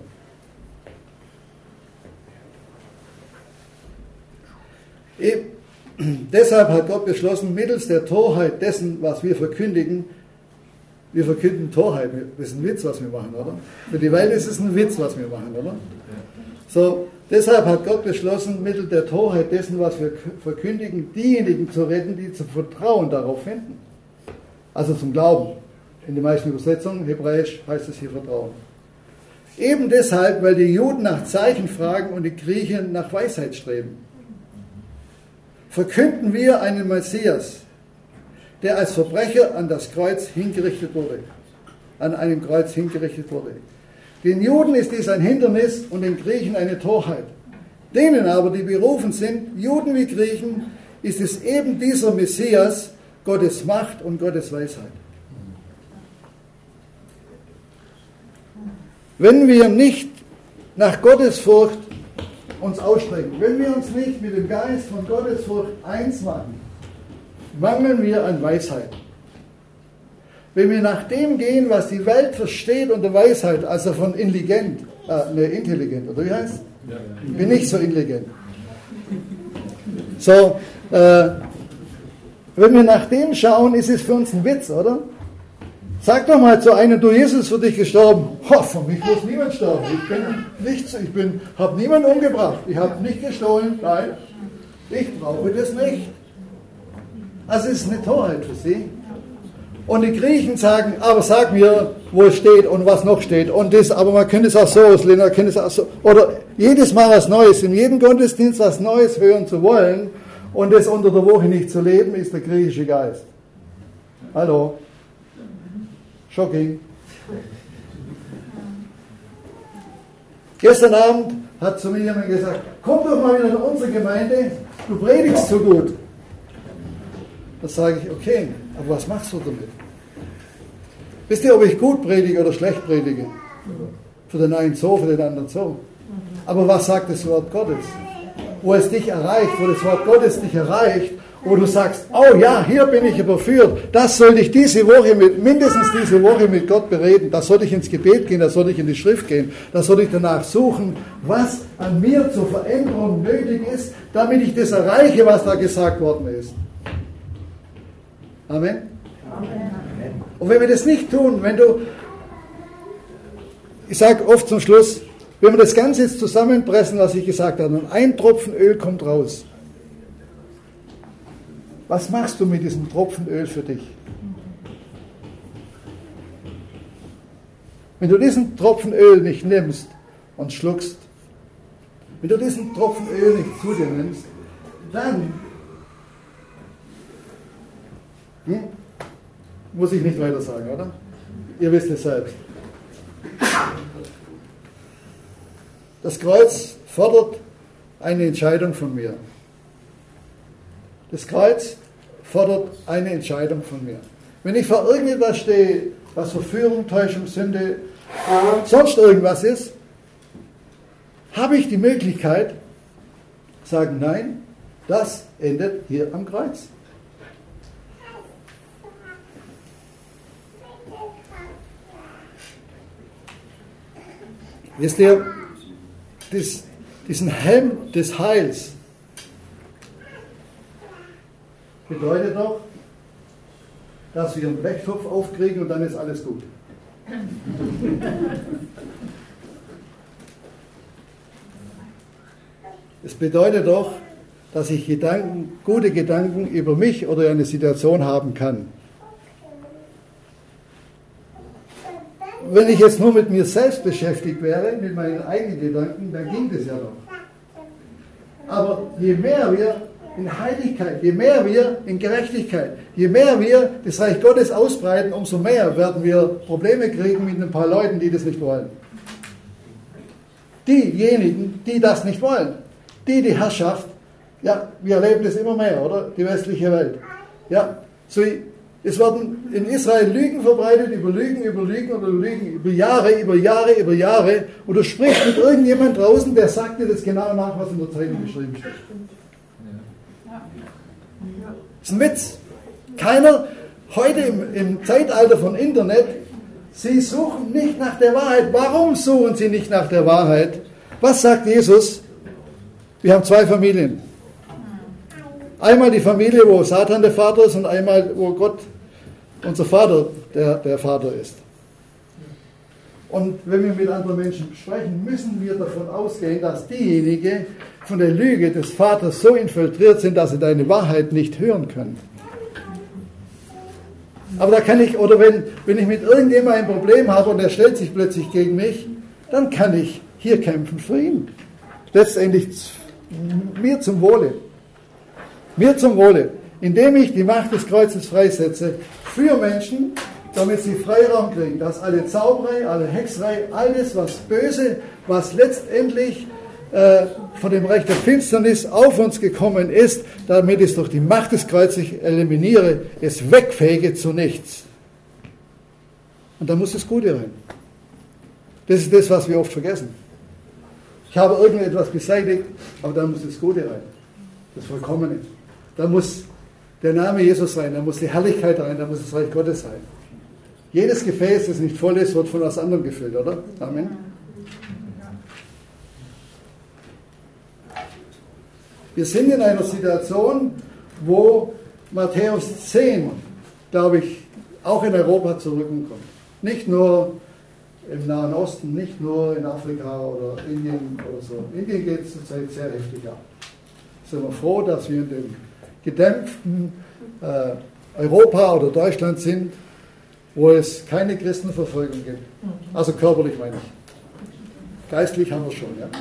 Speaker 1: Eben, deshalb hat Gott beschlossen, mittels der Torheit dessen, was wir verkündigen, wir verkünden Torheit, das ist ein Witz, was wir machen, oder? Für die Welt ist es ein Witz, was wir machen, oder? So, deshalb hat Gott beschlossen, mittels der Torheit dessen, was wir verkündigen, diejenigen zu retten, die zum Vertrauen darauf finden. Also zum Glauben. In den meisten Übersetzungen, hebräisch heißt es hier Vertrauen. Eben deshalb, weil die Juden nach Zeichen fragen und die Griechen nach Weisheit streben. Verkünden wir einen Messias, der als Verbrecher an das Kreuz hingerichtet wurde. An einem Kreuz hingerichtet wurde. Den Juden ist dies ein Hindernis und den Griechen eine Torheit. Denen aber, die berufen sind, Juden wie Griechen, ist es eben dieser Messias, Gottes Macht und Gottes Weisheit. Wenn wir nicht nach Gottesfurcht uns ausstrecken, wenn wir uns nicht mit dem Geist von Gottesfurcht eins machen, mangeln wir an Weisheit. Wenn wir nach dem gehen, was die Welt versteht unter Weisheit, also von intelligent, äh, ne, intelligent, oder wie heißt es? Ich bin nicht so intelligent. So, äh, wenn wir nach dem schauen, ist es für uns ein Witz, oder? Sag doch mal zu einem, du, Jesus ist für dich gestorben. Oh, für mich muss niemand sterben. Ich bin nichts, ich bin, habe niemanden umgebracht. Ich habe nicht gestohlen. Nein, ich brauche das nicht. Also es ist eine Torheit für sie. Und die Griechen sagen, aber sag mir, wo es steht und was noch steht. Und das, aber man könnte es auch so auslegen, man könnte es auch so. Oder jedes Mal was Neues, in jedem Gottesdienst was Neues hören zu wollen und es unter der Woche nicht zu leben, ist der griechische Geist. Hallo? Shocking. Gestern Abend hat zu mir jemand gesagt, komm doch mal wieder in unsere Gemeinde, du predigst so gut. Da sage ich, okay, aber was machst du damit? Wisst ihr, ob ich gut predige oder schlecht predige? Für den einen so, für den anderen so. Aber was sagt das Wort Gottes? Wo es dich erreicht, wo das Wort Gottes dich erreicht, wo du sagst, oh ja, hier bin ich überführt, das sollte ich diese Woche, mit, mindestens diese Woche mit Gott bereden, da sollte ich ins Gebet gehen, da sollte ich in die Schrift gehen, da sollte ich danach suchen, was an mir zur Veränderung nötig ist, damit ich das erreiche, was da gesagt worden ist. Amen? Amen. Und wenn wir das nicht tun, wenn du, ich sage oft zum Schluss, wenn wir das Ganze jetzt zusammenpressen, was ich gesagt habe, und ein Tropfen Öl kommt raus, was machst du mit diesem Tropfen Öl für dich? Wenn du diesen Tropfen Öl nicht nimmst und schluckst, wenn du diesen Tropfen Öl nicht zu dir nimmst, dann hm, muss ich nicht weiter sagen, oder? Ihr wisst es selbst. Das Kreuz fordert eine Entscheidung von mir. Das Kreuz fordert eine Entscheidung von mir. Wenn ich vor irgendetwas stehe, was Verführung, Täuschung, Sünde, sonst irgendwas ist, habe ich die Möglichkeit, sagen, nein, das endet hier am Kreuz. Wisst ihr, dies, diesen Helm des Heils bedeutet doch, dass wir einen Blechtopf aufkriegen und dann ist alles gut. Es bedeutet doch, dass ich Gedanken, gute Gedanken über mich oder eine Situation haben kann. Wenn ich jetzt nur mit mir selbst beschäftigt wäre, mit meinen eigenen Gedanken, dann ging das ja noch. Aber je mehr wir in Heiligkeit, je mehr wir in Gerechtigkeit, je mehr wir das Reich Gottes ausbreiten, umso mehr werden wir Probleme kriegen mit ein paar Leuten, die das nicht wollen. Diejenigen, die das nicht wollen, die die Herrschaft, ja, wir erleben das immer mehr, oder? Die westliche Welt. Ja, so, es werden in Israel Lügen verbreitet, über Lügen, über Lügen oder Lügen, über Jahre, über Jahre, über Jahre. Und du sprichst mit irgendjemand draußen, der sagt dir das genau nach, was in der Zeitung geschrieben steht. Das ist ein Witz. Keiner, heute im, im Zeitalter von Internet, sie suchen nicht nach der Wahrheit. Warum suchen sie nicht nach der Wahrheit? Was sagt Jesus? Wir haben zwei Familien. Einmal die Familie, wo Satan der Vater ist und einmal, wo Gott, unser Vater, der, der Vater ist. Und wenn wir mit anderen Menschen sprechen, müssen wir davon ausgehen, dass diejenigen von der Lüge des Vaters so infiltriert sind, dass sie deine Wahrheit nicht hören können. Aber da kann ich, oder wenn, wenn ich mit irgendjemandem ein Problem habe und er stellt sich plötzlich gegen mich, dann kann ich hier kämpfen für ihn. Letztendlich mir zum Wohle. Mir zum Wohle, indem ich die Macht des Kreuzes freisetze für Menschen, damit sie Freiraum kriegen, dass alle Zauberei, alle Hexerei, alles was Böse, was letztendlich äh, von dem Reich der Finsternis auf uns gekommen ist, damit ich es durch die Macht des Kreuzes eliminiere, es wegfege zu nichts. Und da muss das Gute rein. Das ist das, was wir oft vergessen. Ich habe irgendetwas beseitigt, aber da muss das Gute rein. Das Vollkommene. Da muss der Name Jesus rein, da muss die Herrlichkeit rein, da muss das Reich Gottes sein. Jedes Gefäß, das nicht voll ist, wird von was anderem gefüllt, oder? Amen. Wir sind in einer Situation, wo Matthäus zehn, glaube ich, auch in Europa zurückkommt. Nicht nur im Nahen Osten, nicht nur in Afrika oder Indien oder so. Indien geht es zurzeit sehr heftig ab. Sind wir froh, dass wir in dem gedämpften äh, Europa oder Deutschland sind, wo es keine Christenverfolgung gibt. Also körperlich meine ich. Geistlich haben wir es schon, ja.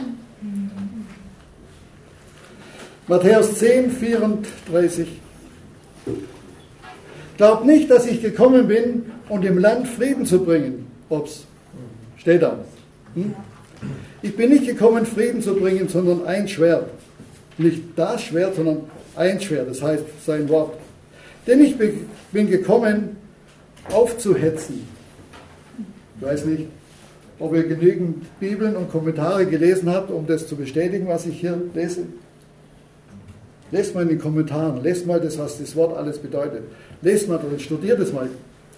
Speaker 1: Matthäus zehn, vierunddreißig. Glaubt nicht, dass ich gekommen bin, um dem Land Frieden zu bringen. Ups, steht da. Hm? Ich bin nicht gekommen, Frieden zu bringen, sondern ein Schwert. Nicht das Schwert, sondern ein Schwert, das heißt sein Wort. Denn ich bin gekommen, aufzuhetzen. Ich weiß nicht, ob ihr genügend Bibeln und Kommentare gelesen habt, um das zu bestätigen, was ich hier lese. Lest mal in den Kommentaren, lest mal das, was das Wort alles bedeutet. Lest mal drin, studiert es mal.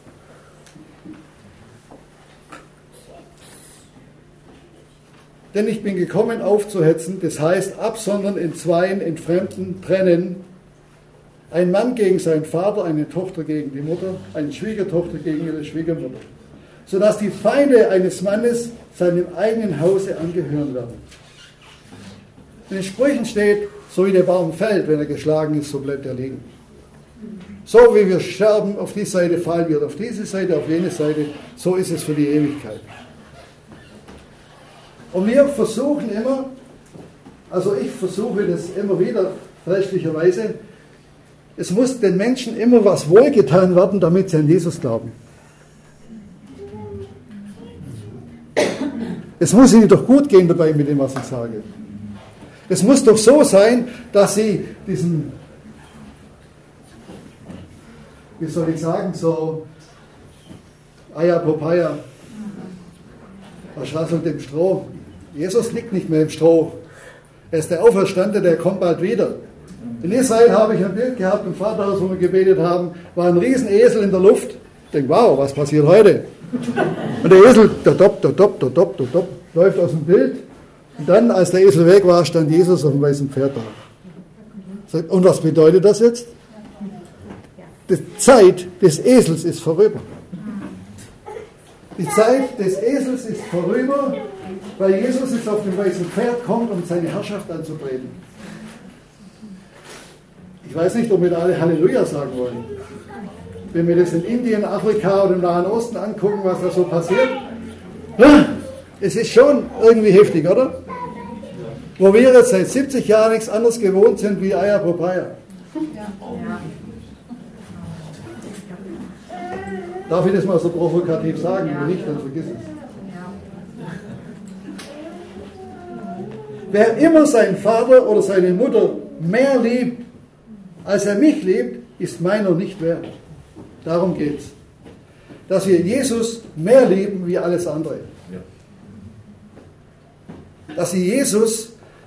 Speaker 1: Denn ich bin gekommen, aufzuhetzen, das heißt absondern, entzweien, entfremden, trennen. Ein Mann gegen seinen Vater, eine Tochter gegen die Mutter, eine Schwiegertochter gegen ihre Schwiegermutter. Sodass die Feinde eines Mannes seinem eigenen Hause angehören werden. In den Sprüchen steht, so wie der Baum fällt, wenn er geschlagen ist, so bleibt er liegen. So wie wir sterben, auf die Seite fallen wir, auf diese Seite, auf jene Seite, so ist es für die Ewigkeit. Und wir versuchen immer, also ich versuche das immer wieder, fälschlicherweise, es muss den Menschen immer was wohlgetan werden, damit sie an Jesus glauben. Es muss ihnen doch gut gehen dabei mit dem, was ich sage. Es muss doch so sein, dass sie diesen, wie soll ich sagen, so Aya Popaya, was rasselt im Stroh? Jesus liegt nicht mehr im Stroh. Er ist der Auferstandene, der kommt bald wieder. In Israel habe ich ein Bild gehabt im Vaterhaus, wo wir gebetet haben, war ein Riesenesel in der Luft. Ich denke, wow, was passiert heute? Und der Esel, der dopp, der dopp, der dopp, der dopp, läuft aus dem Bild. Und dann, als der Esel weg war, stand Jesus auf dem weißen Pferd da. Und was bedeutet das jetzt? Die Zeit des Esels ist vorüber. Die Zeit des Esels ist vorüber, weil Jesus jetzt auf dem weißen Pferd kommt, um seine Herrschaft anzutreten. Ich weiß nicht, ob wir alle Halleluja sagen wollen. Wenn wir das in Indien, Afrika oder im Nahen Osten angucken, was da so passiert, es ist schon irgendwie heftig, oder? Wo wir jetzt seit siebzig Jahren nichts anderes gewohnt sind wie Aya Popaya. Darf ich das mal so provokativ sagen? Wenn nicht, dann vergiss es. Wer immer seinen Vater oder seine Mutter mehr liebt, als er mich liebt, ist meiner nicht wert. Darum geht es. Dass wir Jesus mehr lieben wie alles andere. Dass sie Jesus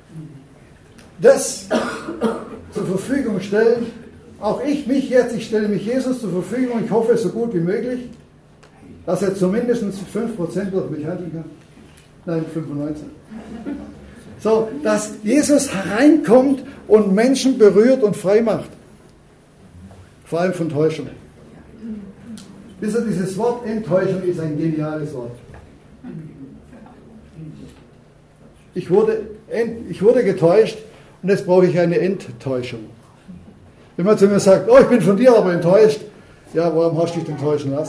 Speaker 1: das zur Verfügung stellen. Auch ich mich jetzt, ich stelle mich Jesus zur Verfügung. Ich hoffe, so gut wie möglich, dass er zumindest fünf Prozent durch mich handeln kann. Nein, fünfundneunzig. So, dass Jesus hereinkommt und Menschen berührt und frei macht. Vor allem von Täuschung. Wisst ihr, dieses Wort Enttäuschung ist ein geniales Wort. Ich wurde, ich wurde getäuscht und jetzt brauche ich eine Enttäuschung. Wenn man zu mir sagt, oh, ich bin von dir aber enttäuscht, ja, warum hast du dich denn täuschen lassen?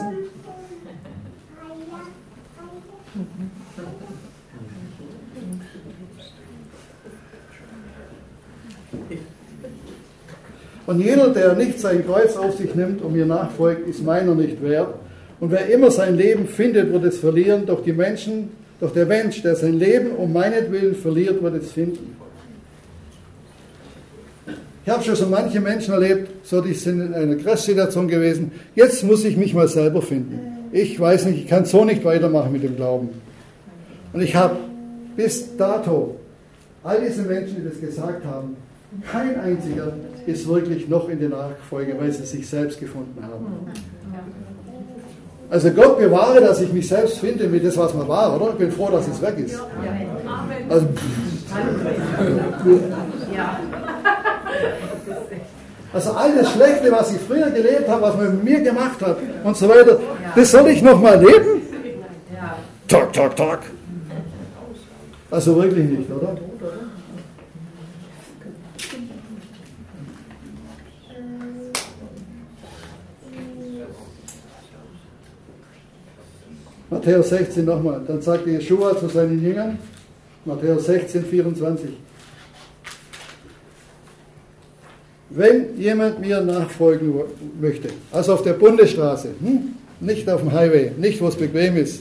Speaker 1: Und jeder, der nicht sein Kreuz auf sich nimmt und mir nachfolgt, ist meiner nicht wert. Und wer immer sein Leben findet, wird es verlieren. Doch die Menschen, doch der Mensch, der sein Leben um meinetwillen verliert, wird es finden. Ich habe schon so manche Menschen erlebt, so die sind in einer Crash-Situation gewesen. Jetzt muss ich mich mal selber finden. Ich weiß nicht, ich kann so nicht weitermachen mit dem Glauben. Und ich habe bis dato all diese Menschen, die das gesagt haben, kein einziger ist wirklich noch in der Nachfolge, weil sie sich selbst gefunden haben. Also Gott bewahre, dass ich mich selbst finde mit das, was man war, oder? Ich bin froh, dass es weg ist. Also, also all das Schlechte, was ich früher gelebt habe, was man mit mir gemacht hat und so weiter, das soll ich noch mal leben? Tag, Tag, Tag. Also wirklich nicht, oder? Matthäus sechzehn nochmal. Dann sagte Jeschua zu seinen Jüngern, Matthäus sechzehn, vierundzwanzig. wenn jemand mir nachfolgen möchte, also auf der Bundesstraße, hm? nicht auf dem Highway, nicht wo es bequem ist.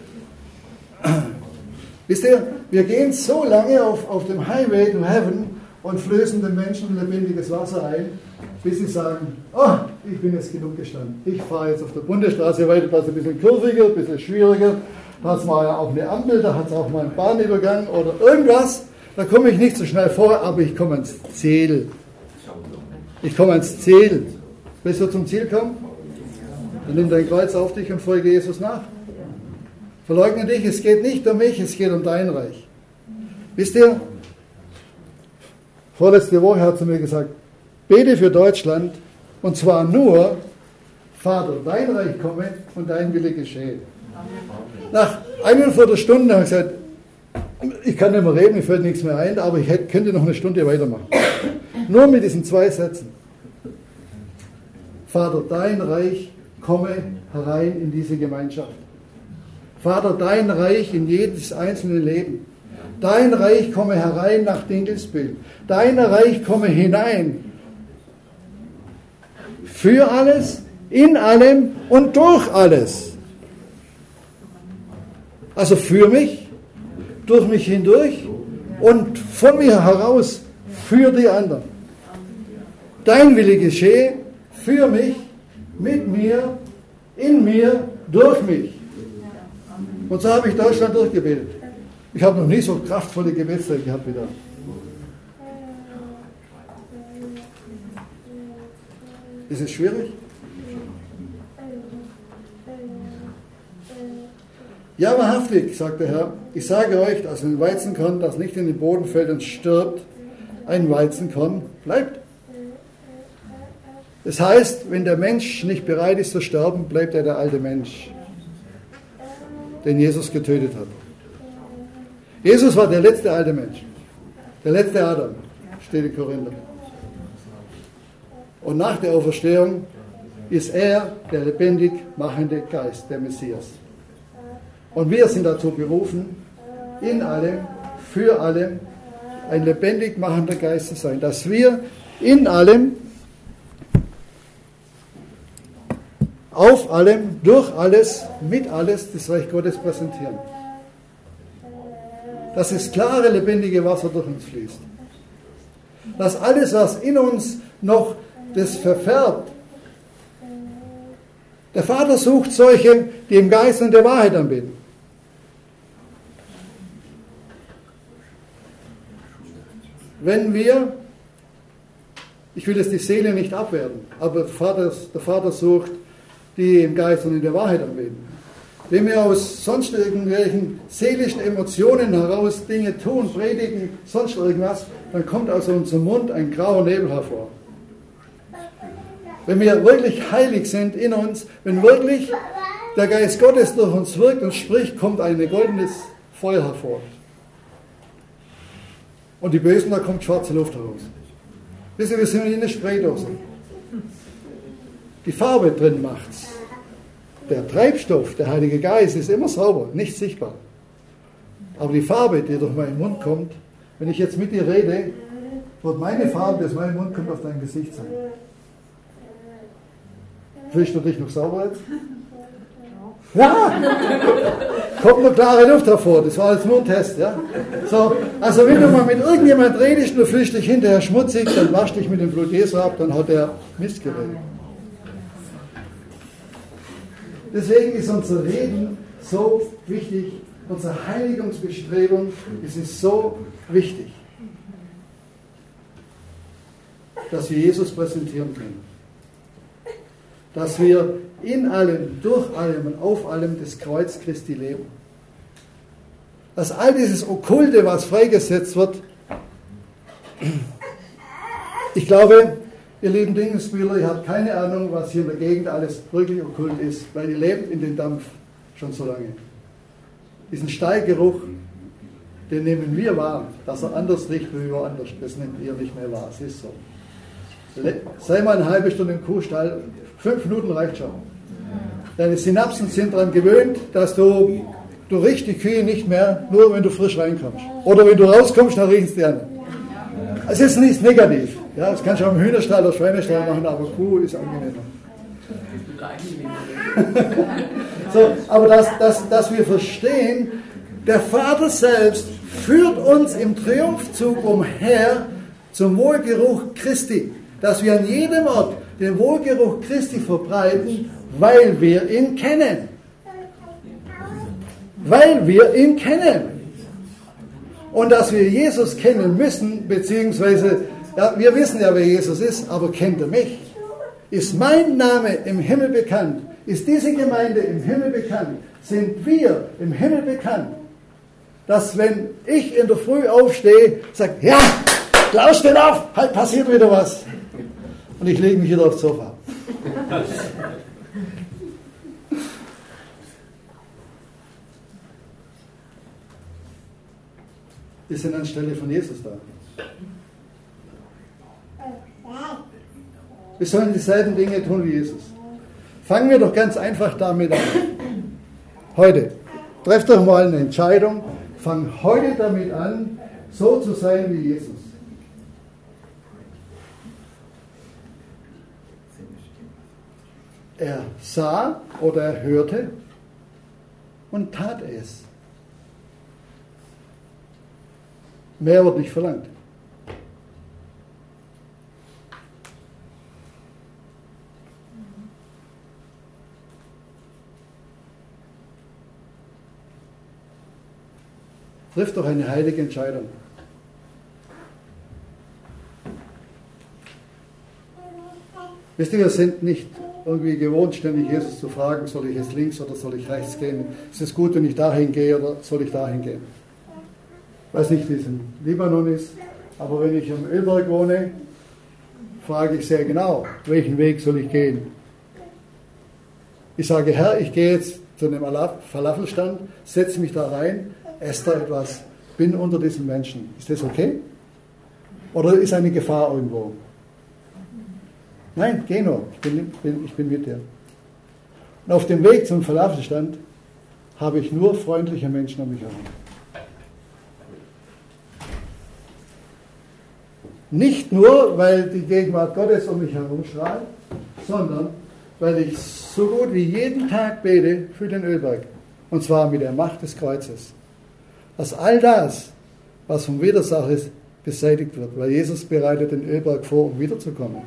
Speaker 1: Wisst ihr, wir gehen so lange auf, auf dem Highway to Heaven und flößen den Menschen lebendiges Wasser ein, bis sie sagen, oh, ich bin jetzt genug gestanden. Ich fahre jetzt auf der Bundesstraße weiter, das ist ein bisschen kurviger, ein bisschen schwieriger. Da hat es mal auch eine Ampel, da hat es auch mal einen Bahnübergang oder irgendwas. Da komme ich nicht so schnell vor, aber ich komme ans Ziel. Ich komme ans Ziel. Willst du zum Ziel kommen? Dann nimm dein Kreuz auf dich und folge Jesus nach. Verleugne dich, es geht nicht um mich, es geht um dein Reich. Wisst ihr, vorletzte Woche hat sie mir gesagt, bete für Deutschland und zwar nur, Vater, dein Reich komme und dein Wille geschehe. Nach einer Viertelstunde habe ich gesagt, ich kann nicht mehr reden, mir fällt nichts mehr ein, aber ich hätte, könnte noch eine Stunde weitermachen. Nur mit diesen zwei Sätzen. Vater, dein Reich komme herein in diese Gemeinschaft. Vater, dein Reich in jedes einzelne Leben. Dein Reich komme herein nach Dinkelsbühl. Dein Reich komme hinein. Für alles, in allem und durch alles. Also für mich, durch mich hindurch und von mir heraus für die anderen. Dein Wille geschehe für mich, mit mir, in mir, durch mich. Und so habe ich Deutschland durchgebetet. Ich habe noch nie so kraftvolle Gebetszeit gehabt wie da. Ist es schwierig? Ja, wahrhaftig, sagt der Herr, ich sage euch, dass ein Weizenkorn, das nicht in den Boden fällt und stirbt, ein Weizenkorn bleibt. Das heißt, wenn der Mensch nicht bereit ist zu sterben, bleibt er der alte Mensch, den Jesus getötet hat. Jesus war der letzte alte Mensch, der letzte Adam, steht in Korinther. Und nach der Auferstehung ist er der lebendig machende Geist, der Messias. Und wir sind dazu berufen, in allem, für allem, ein lebendig machender Geist zu sein, dass wir in allem, auf allem, durch alles, mit alles das Reich Gottes präsentieren. Dass das klare, lebendige Wasser durch uns fließt. Dass alles, was in uns noch das verfärbt. Der Vater sucht solche, die im Geist und der Wahrheit anbeten. Wenn wir, ich will jetzt die Seele nicht abwerten, aber der Vater, der Vater sucht, die im Geist und in der Wahrheit anbeten. Wenn wir aus sonst irgendwelchen seelischen Emotionen heraus Dinge tun, predigen, sonst irgendwas, dann kommt aus unserem Mund ein grauer Nebel hervor. Wenn wir wirklich heilig sind in uns, wenn wirklich der Geist Gottes durch uns wirkt und spricht, kommt ein goldenes Feuer hervor. Und die Bösen, da kommt schwarze Luft heraus. Wisst ihr, wir sind in einer Spraydose. Die Farbe drin macht's. Der Treibstoff, der Heilige Geist, ist immer sauber, nicht sichtbar. Aber die Farbe, die durch meinen Mund kommt, wenn ich jetzt mit dir rede, wird meine Farbe, die aus meinem Mund kommt, auf dein Gesicht sein. Fühlst du dich noch sauber jetzt? Ja! Kommt nur klare Luft hervor, das war jetzt nur ein Test. Ja? So, also wenn du mal mit irgendjemand redest und du fühlst dich hinterher schmutzig, dann wasch dich mit dem Blut Jesu ab, dann hat er Mist geredet. Deswegen ist unser Reden so wichtig, unsere Heiligungsbestrebung, es ist so wichtig, dass wir Jesus präsentieren können. Dass wir in allem, durch allem und auf allem das Kreuz Christi leben. Dass all dieses Okkulte, was freigesetzt wird, ich glaube, ihr lieben Dingensbühler, ihr habt keine Ahnung, was hier in der Gegend alles wirklich okkult ist, weil ihr lebt in den Dampf schon so lange. Diesen Stallgeruch, den nehmen wir wahr, dass er anders riecht wie woanders. Das nehmt ihr nicht mehr wahr, es ist so. Sei mal eine halbe Stunde im Kuhstall, fünf Minuten reicht schon. Deine Synapsen sind daran gewöhnt, dass du, du riechst die Kühe nicht mehr, nur wenn du frisch reinkommst. Oder wenn du rauskommst, dann riechen sie die anderen. Es ist nichts negativ. Ja, das kannst du auch im Hühnerstall oder Schweinestall machen, aber Kuh ist angenehmer. So, aber dass, dass, dass wir verstehen, der Vater selbst führt uns im Triumphzug umher zum Wohlgeruch Christi, dass wir an jedem Ort den Wohlgeruch Christi verbreiten, weil wir ihn kennen. Weil wir ihn kennen. Und dass wir Jesus kennen müssen, beziehungsweise, ja, wir wissen ja, wer Jesus ist, aber kennt er mich? Ist mein Name im Himmel bekannt? Ist diese Gemeinde im Himmel bekannt? Sind wir im Himmel bekannt? Dass wenn ich in der Früh aufstehe, sage, ja, Klaus, steht auf, halt passiert wieder was. Und ich lege mich wieder aufs Sofa. Wir sind anstelle von Jesus da. Wir sollen dieselben Dinge tun wie Jesus. Fangen wir doch ganz einfach damit an. Heute. Trefft doch mal eine Entscheidung. Fang heute damit an, so zu sein wie Jesus. Er sah oder er hörte und tat es. Mehr wird nicht verlangt. Trifft doch eine heilige Entscheidung. Wisst ihr, wir sind nicht irgendwie gewohnt, ständig Jesus zu fragen, soll ich jetzt links oder soll ich rechts gehen? Ist es gut, wenn ich dahin gehe oder soll ich dahin gehen? Ich weiß nicht, wie es im Libanon ist, aber wenn ich am Ölberg wohne, frage ich sehr genau, welchen Weg soll ich gehen? Ich sage, Herr, ich gehe jetzt zu einem Falafelstand, setze mich da rein, esse da etwas, bin unter diesen Menschen. Ist das okay? Oder ist eine Gefahr irgendwo? Nein, geh nur, ich bin, bin, ich bin mit dir. Und auf dem Weg zum Falafelstand habe ich nur freundliche Menschen um mich herum. Nicht nur, weil die Gegenwart Gottes um mich herum strahlt, sondern weil ich so gut wie jeden Tag bete für den Ölberg. Und zwar mit der Macht des Kreuzes. Dass all das, was vom Widersacher ist, beseitigt wird. Weil Jesus bereitet den Ölberg vor, um wiederzukommen.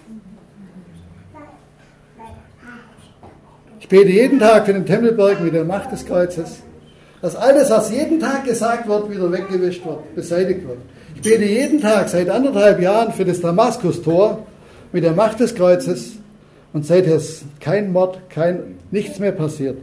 Speaker 1: Ich bete jeden Tag für den Tempelberg mit der Macht des Kreuzes. Dass alles, was jeden Tag gesagt wird, wieder weggewischt wird, beseitigt wird. Ich bete jeden Tag seit anderthalb Jahren für das Damaskus-Tor mit der Macht des Kreuzes und seither ist kein Mord, kein, nichts mehr passiert.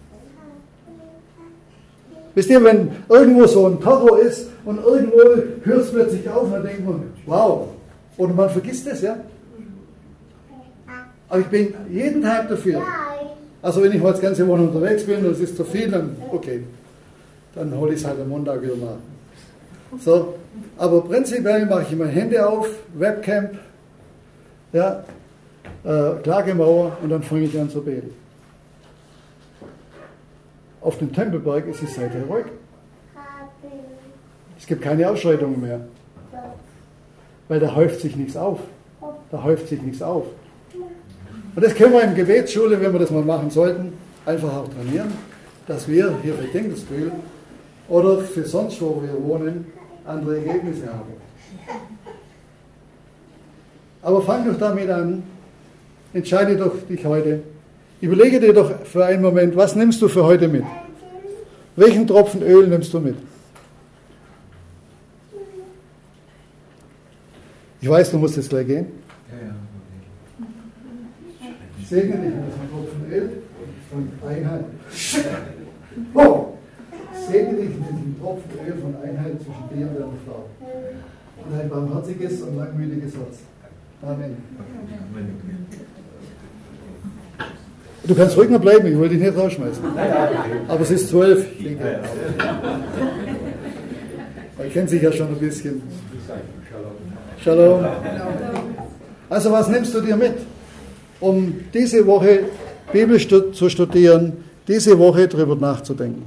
Speaker 1: Wisst ihr, wenn irgendwo so ein Terror ist und irgendwo hört es plötzlich auf, dann denkt man, wow, oder man vergisst es, ja. Aber ich bin jeden Tag dafür. Also wenn ich mal das ganze Woche unterwegs bin und es ist zu viel, dann okay, dann hole ich es halt am Montag wieder nach. So, aber prinzipiell mache ich immer Hände auf, Webcam, ja, äh, Klagemauer und dann fange ich an zu beten. Auf dem Tempelberg ist es seither ruhig. Es gibt keine Ausschreitungen mehr. Weil da häuft sich nichts auf. Da häuft sich nichts auf. Und das können wir in Gebetsschule, wenn wir das mal machen sollten, einfach auch trainieren, dass wir hier für Dinkelsbühl oder für sonst wo wir wohnen, andere Ergebnisse haben. Aber fang doch damit an, entscheide doch dich heute. Überlege dir doch für einen Moment, was nimmst du für heute mit? Welchen Tropfen Öl nimmst du mit? Ich weiß, du musst jetzt gleich gehen. Ich segne dich mit einem Tropfen Öl von Einheit. Oh! Segne dich mit einem Tropfen Öl von Einheit zwischen dir und deiner Frau. Und ein barmherziges und langmütiges Herz. Amen. Du kannst ruhig noch bleiben, ich will dich nicht rausschmeißen. Aber es ist zwölf. Ich kenne sich ja schon ein bisschen. Shalom. Also was nimmst du dir mit, um diese Woche Bibel zu studieren, diese Woche darüber nachzudenken,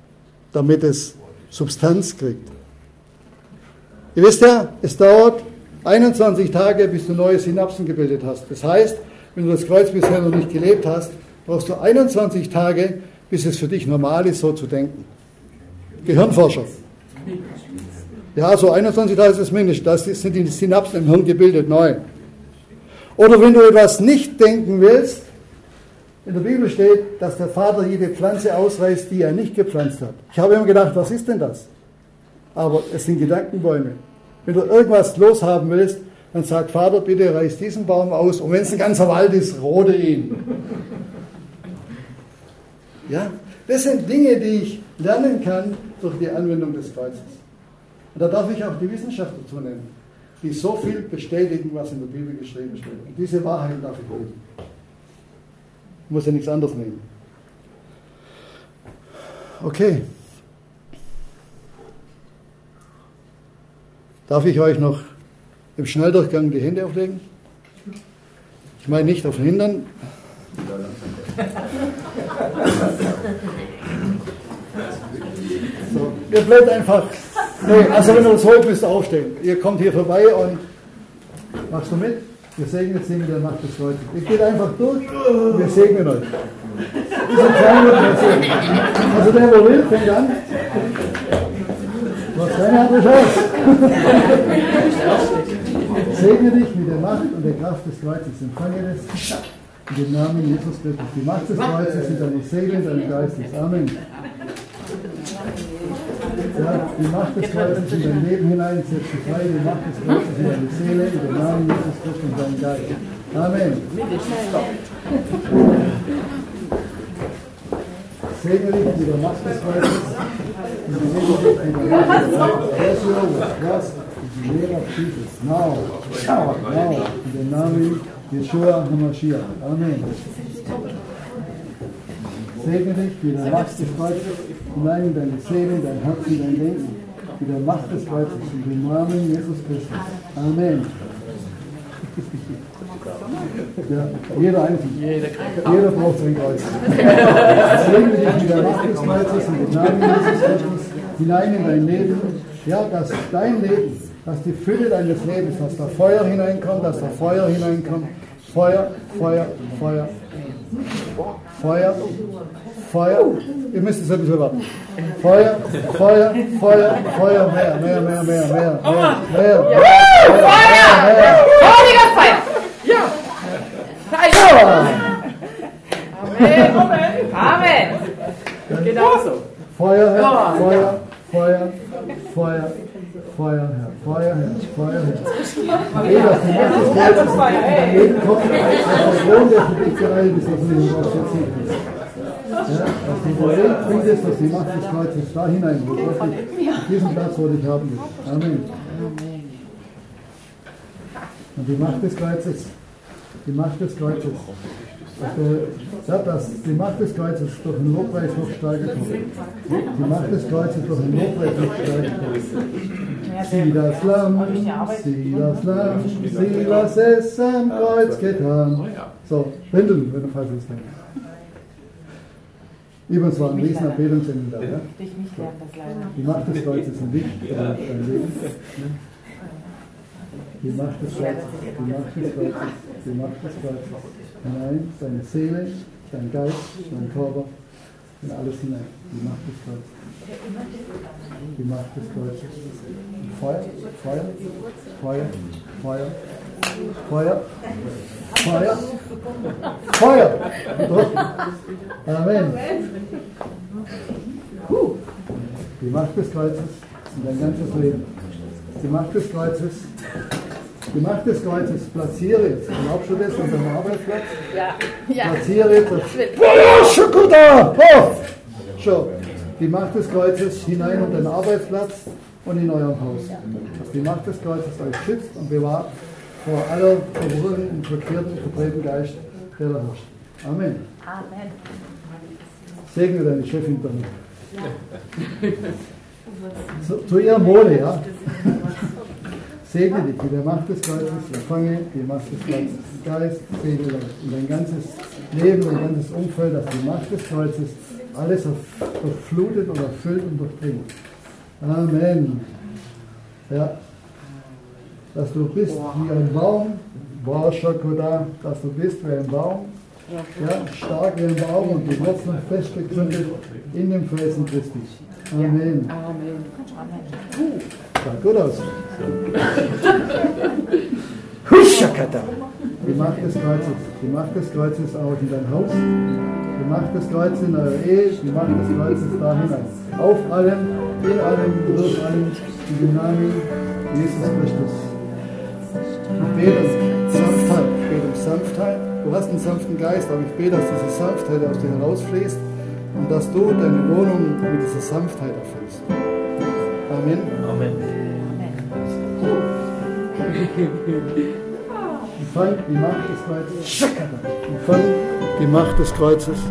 Speaker 1: damit es Substanz kriegt? Ihr wisst ja, es dauert einundzwanzig Tage, bis du neue Synapsen gebildet hast. Das heißt, wenn du das Kreuz bisher noch nicht gelebt hast, brauchst du einundzwanzig Tage, bis es für dich normal ist, so zu denken. Gehirnforscher. Ja, so einundzwanzig Tage ist das Mindeste. Das sind die Synapsen im Hirn gebildet, neu. Oder wenn du etwas nicht denken willst, in der Bibel steht, dass der Vater jede Pflanze ausreißt, die er nicht gepflanzt hat. Ich habe immer gedacht, was ist denn das? Aber es sind Gedankenbäume. Wenn du irgendwas loshaben willst, dann sagt Vater, bitte reiß diesen Baum aus. Und wenn es ein ganzer Wald ist, rote ihn. Ja, das sind Dinge, die ich lernen kann durch die Anwendung des Kreuzes. Und da darf ich auch die Wissenschaft dazu nehmen, die so viel bestätigen, was in der Bibel geschrieben steht. Und diese Wahrheiten darf ich leben. Ich muss ja nichts anderes nehmen. Okay. Darf ich euch noch im Schnelldurchgang die Hände auflegen? Ich meine nicht auf den Hintern. So, ihr bleibt einfach. Nee, also wenn du das holt, müsst ihr aufstehen. Ihr kommt hier vorbei und machst du mit? Wir segnen sie mit der Macht des Kreuzes. Ihr geht einfach durch und wir segnen euch. Diese kleine Person. Also der, der will, fängt an. Du hast keine andere Chance. Segne dich mit der Macht und der Kraft des Kreuzes. Empfange das in dem Namen Jesus Christus. Die Macht des Kreuzes in deinem Seelen, deinem Geistes. Amen. Ja, die Macht des Kreuzes in dein Leben hinein, setzt dich frei, die Macht des Kreuzes in deine Seele, in den Namen Jesus Christus und deinem Geist. Amen. Segne dich mit der Macht des Kreuzes und segne dich mit der Macht des Kreuzes. In the name of Jesus. Now, now, in den Namen Yeshua HaMashiach. Amen. Segne dich mit der Macht des Kreuzes hinein in deine Seele, dein Herz und dein Denken. Mit der Macht des Kreuzes in den Namen Jesus Christus. Amen. Ja, jeder Einzelne. Jeder braucht sein Kreuz. Segne dich mit der Macht des Kreuzes in den Namen Jesus Christus hinein in dein Leben. Ja, dass dein Leben, dass die Fülle deines Lebens, dass da Feuer hineinkommt, dass da Feuer hineinkommt. Feuer, Feuer, Feuer. Feuer, Feuer. Ihr müsst es ein bisschen warten. Feuer, Feuer, Feuer, Feuer, mehr, mehr, mehr, mehr, mehr, mehr, mehr.
Speaker 5: Feuer! Heiliger Feuer! Ja! Amen! Amen! Genauso.
Speaker 1: Feuer, Herr, Feuer, Feuer, Feuer, Feuer, Herr, Feuer, Herr, Feuer, Herr. Hey, dass die Macht des Kreuzes in dein Leben kommt, dass der Thron, der für dich gereiht ist, dass du nicht was verzicht bist. Ja, dass du den Weg findest, dass die Macht des Kreuzes da hinein wird. Diesen Platz wollte ich haben. Amen. Und die Macht des Kreuzes, die Macht des Kreuzes, dass der, ja, dass die Macht des Kreuzes durch den Lobpreis noch steigen kann. Die Macht des Kreuzes durch den Lobpreis noch steigen kann. Sieh das Lamm, sieh das Lamm, sieh, was es am Kreuz getan. So, pendeln, wenn du falsch bist. Übrigens war ein riesen Anbetungsengel da. Ja? Die Macht des Kreuzes in dich, dein Leben. Die Macht des Kreuzes, die Macht des Kreuzes, die Macht des Kreuzes. Hinein, deine Seele, dein Geist, dein Körper, in alles hinein. Die Macht des Kreuzes. Die Macht des Kreuzes. Feuer, Feuer, Feuer, Feuer, Feuer, Feuer, Feuer. Amen. Die Macht des Kreuzes in dein ganzes Leben. Die Macht des Kreuzes. Die Macht des Kreuzes. Platziere jetzt. Glaubst du das unter dem Arbeitsplatz?
Speaker 5: Ja. Ja.
Speaker 1: Platziere jetzt. Oh, schon gut da. Oh. Schon. Die Macht des Kreuzes hinein unter den Arbeitsplatz und in eurem Haus. Dass die Macht des Kreuzes euch schützt und bewahrt vor aller verwirrenden, verkehrten, verdrehten Geist, der da herrscht. Amen.
Speaker 5: Amen.
Speaker 1: Segne deine Chefin damit. Zu, zu ihrem Wohle, ja. Segne dich mit der Macht des Kreuzes, empfange die Macht des Kreuzes. Geist, segne dich in dein ganzes Leben, dein ganzes Umfeld, dass die Macht des Kreuzes alles durchflutet und erfüllt und durchdringt. Amen. Ja. dass du bist wie ein Baum, war Schokoda, dass du bist wie ein Baum, ja, stark wie ein Baum und die Wurzeln fest gegründet in dem Felsen Christi. Amen.
Speaker 5: Amen.
Speaker 1: Sah gut aus. Huschakata. Die Macht des Kreuzes. Die Macht des Kreuzes auch in dein Haus. Die Macht des Kreuzes in eure Ehe. Die Macht des Kreuzes da hinein. Auf allem, in allem, durch allem, in dem Namen Jesus Christus. Ich bete um Sanftheit. Ich bete um Sanftheit. Du hast einen sanften Geist, aber ich bete, dass diese Sanftheit aus dir herausfließt und dass du deine Wohnung mit dieser Sanftheit erfüllst. Amen.
Speaker 6: Amen.
Speaker 1: Empfang die Macht des Kreuzes. Empfang die Macht des Kreuzes.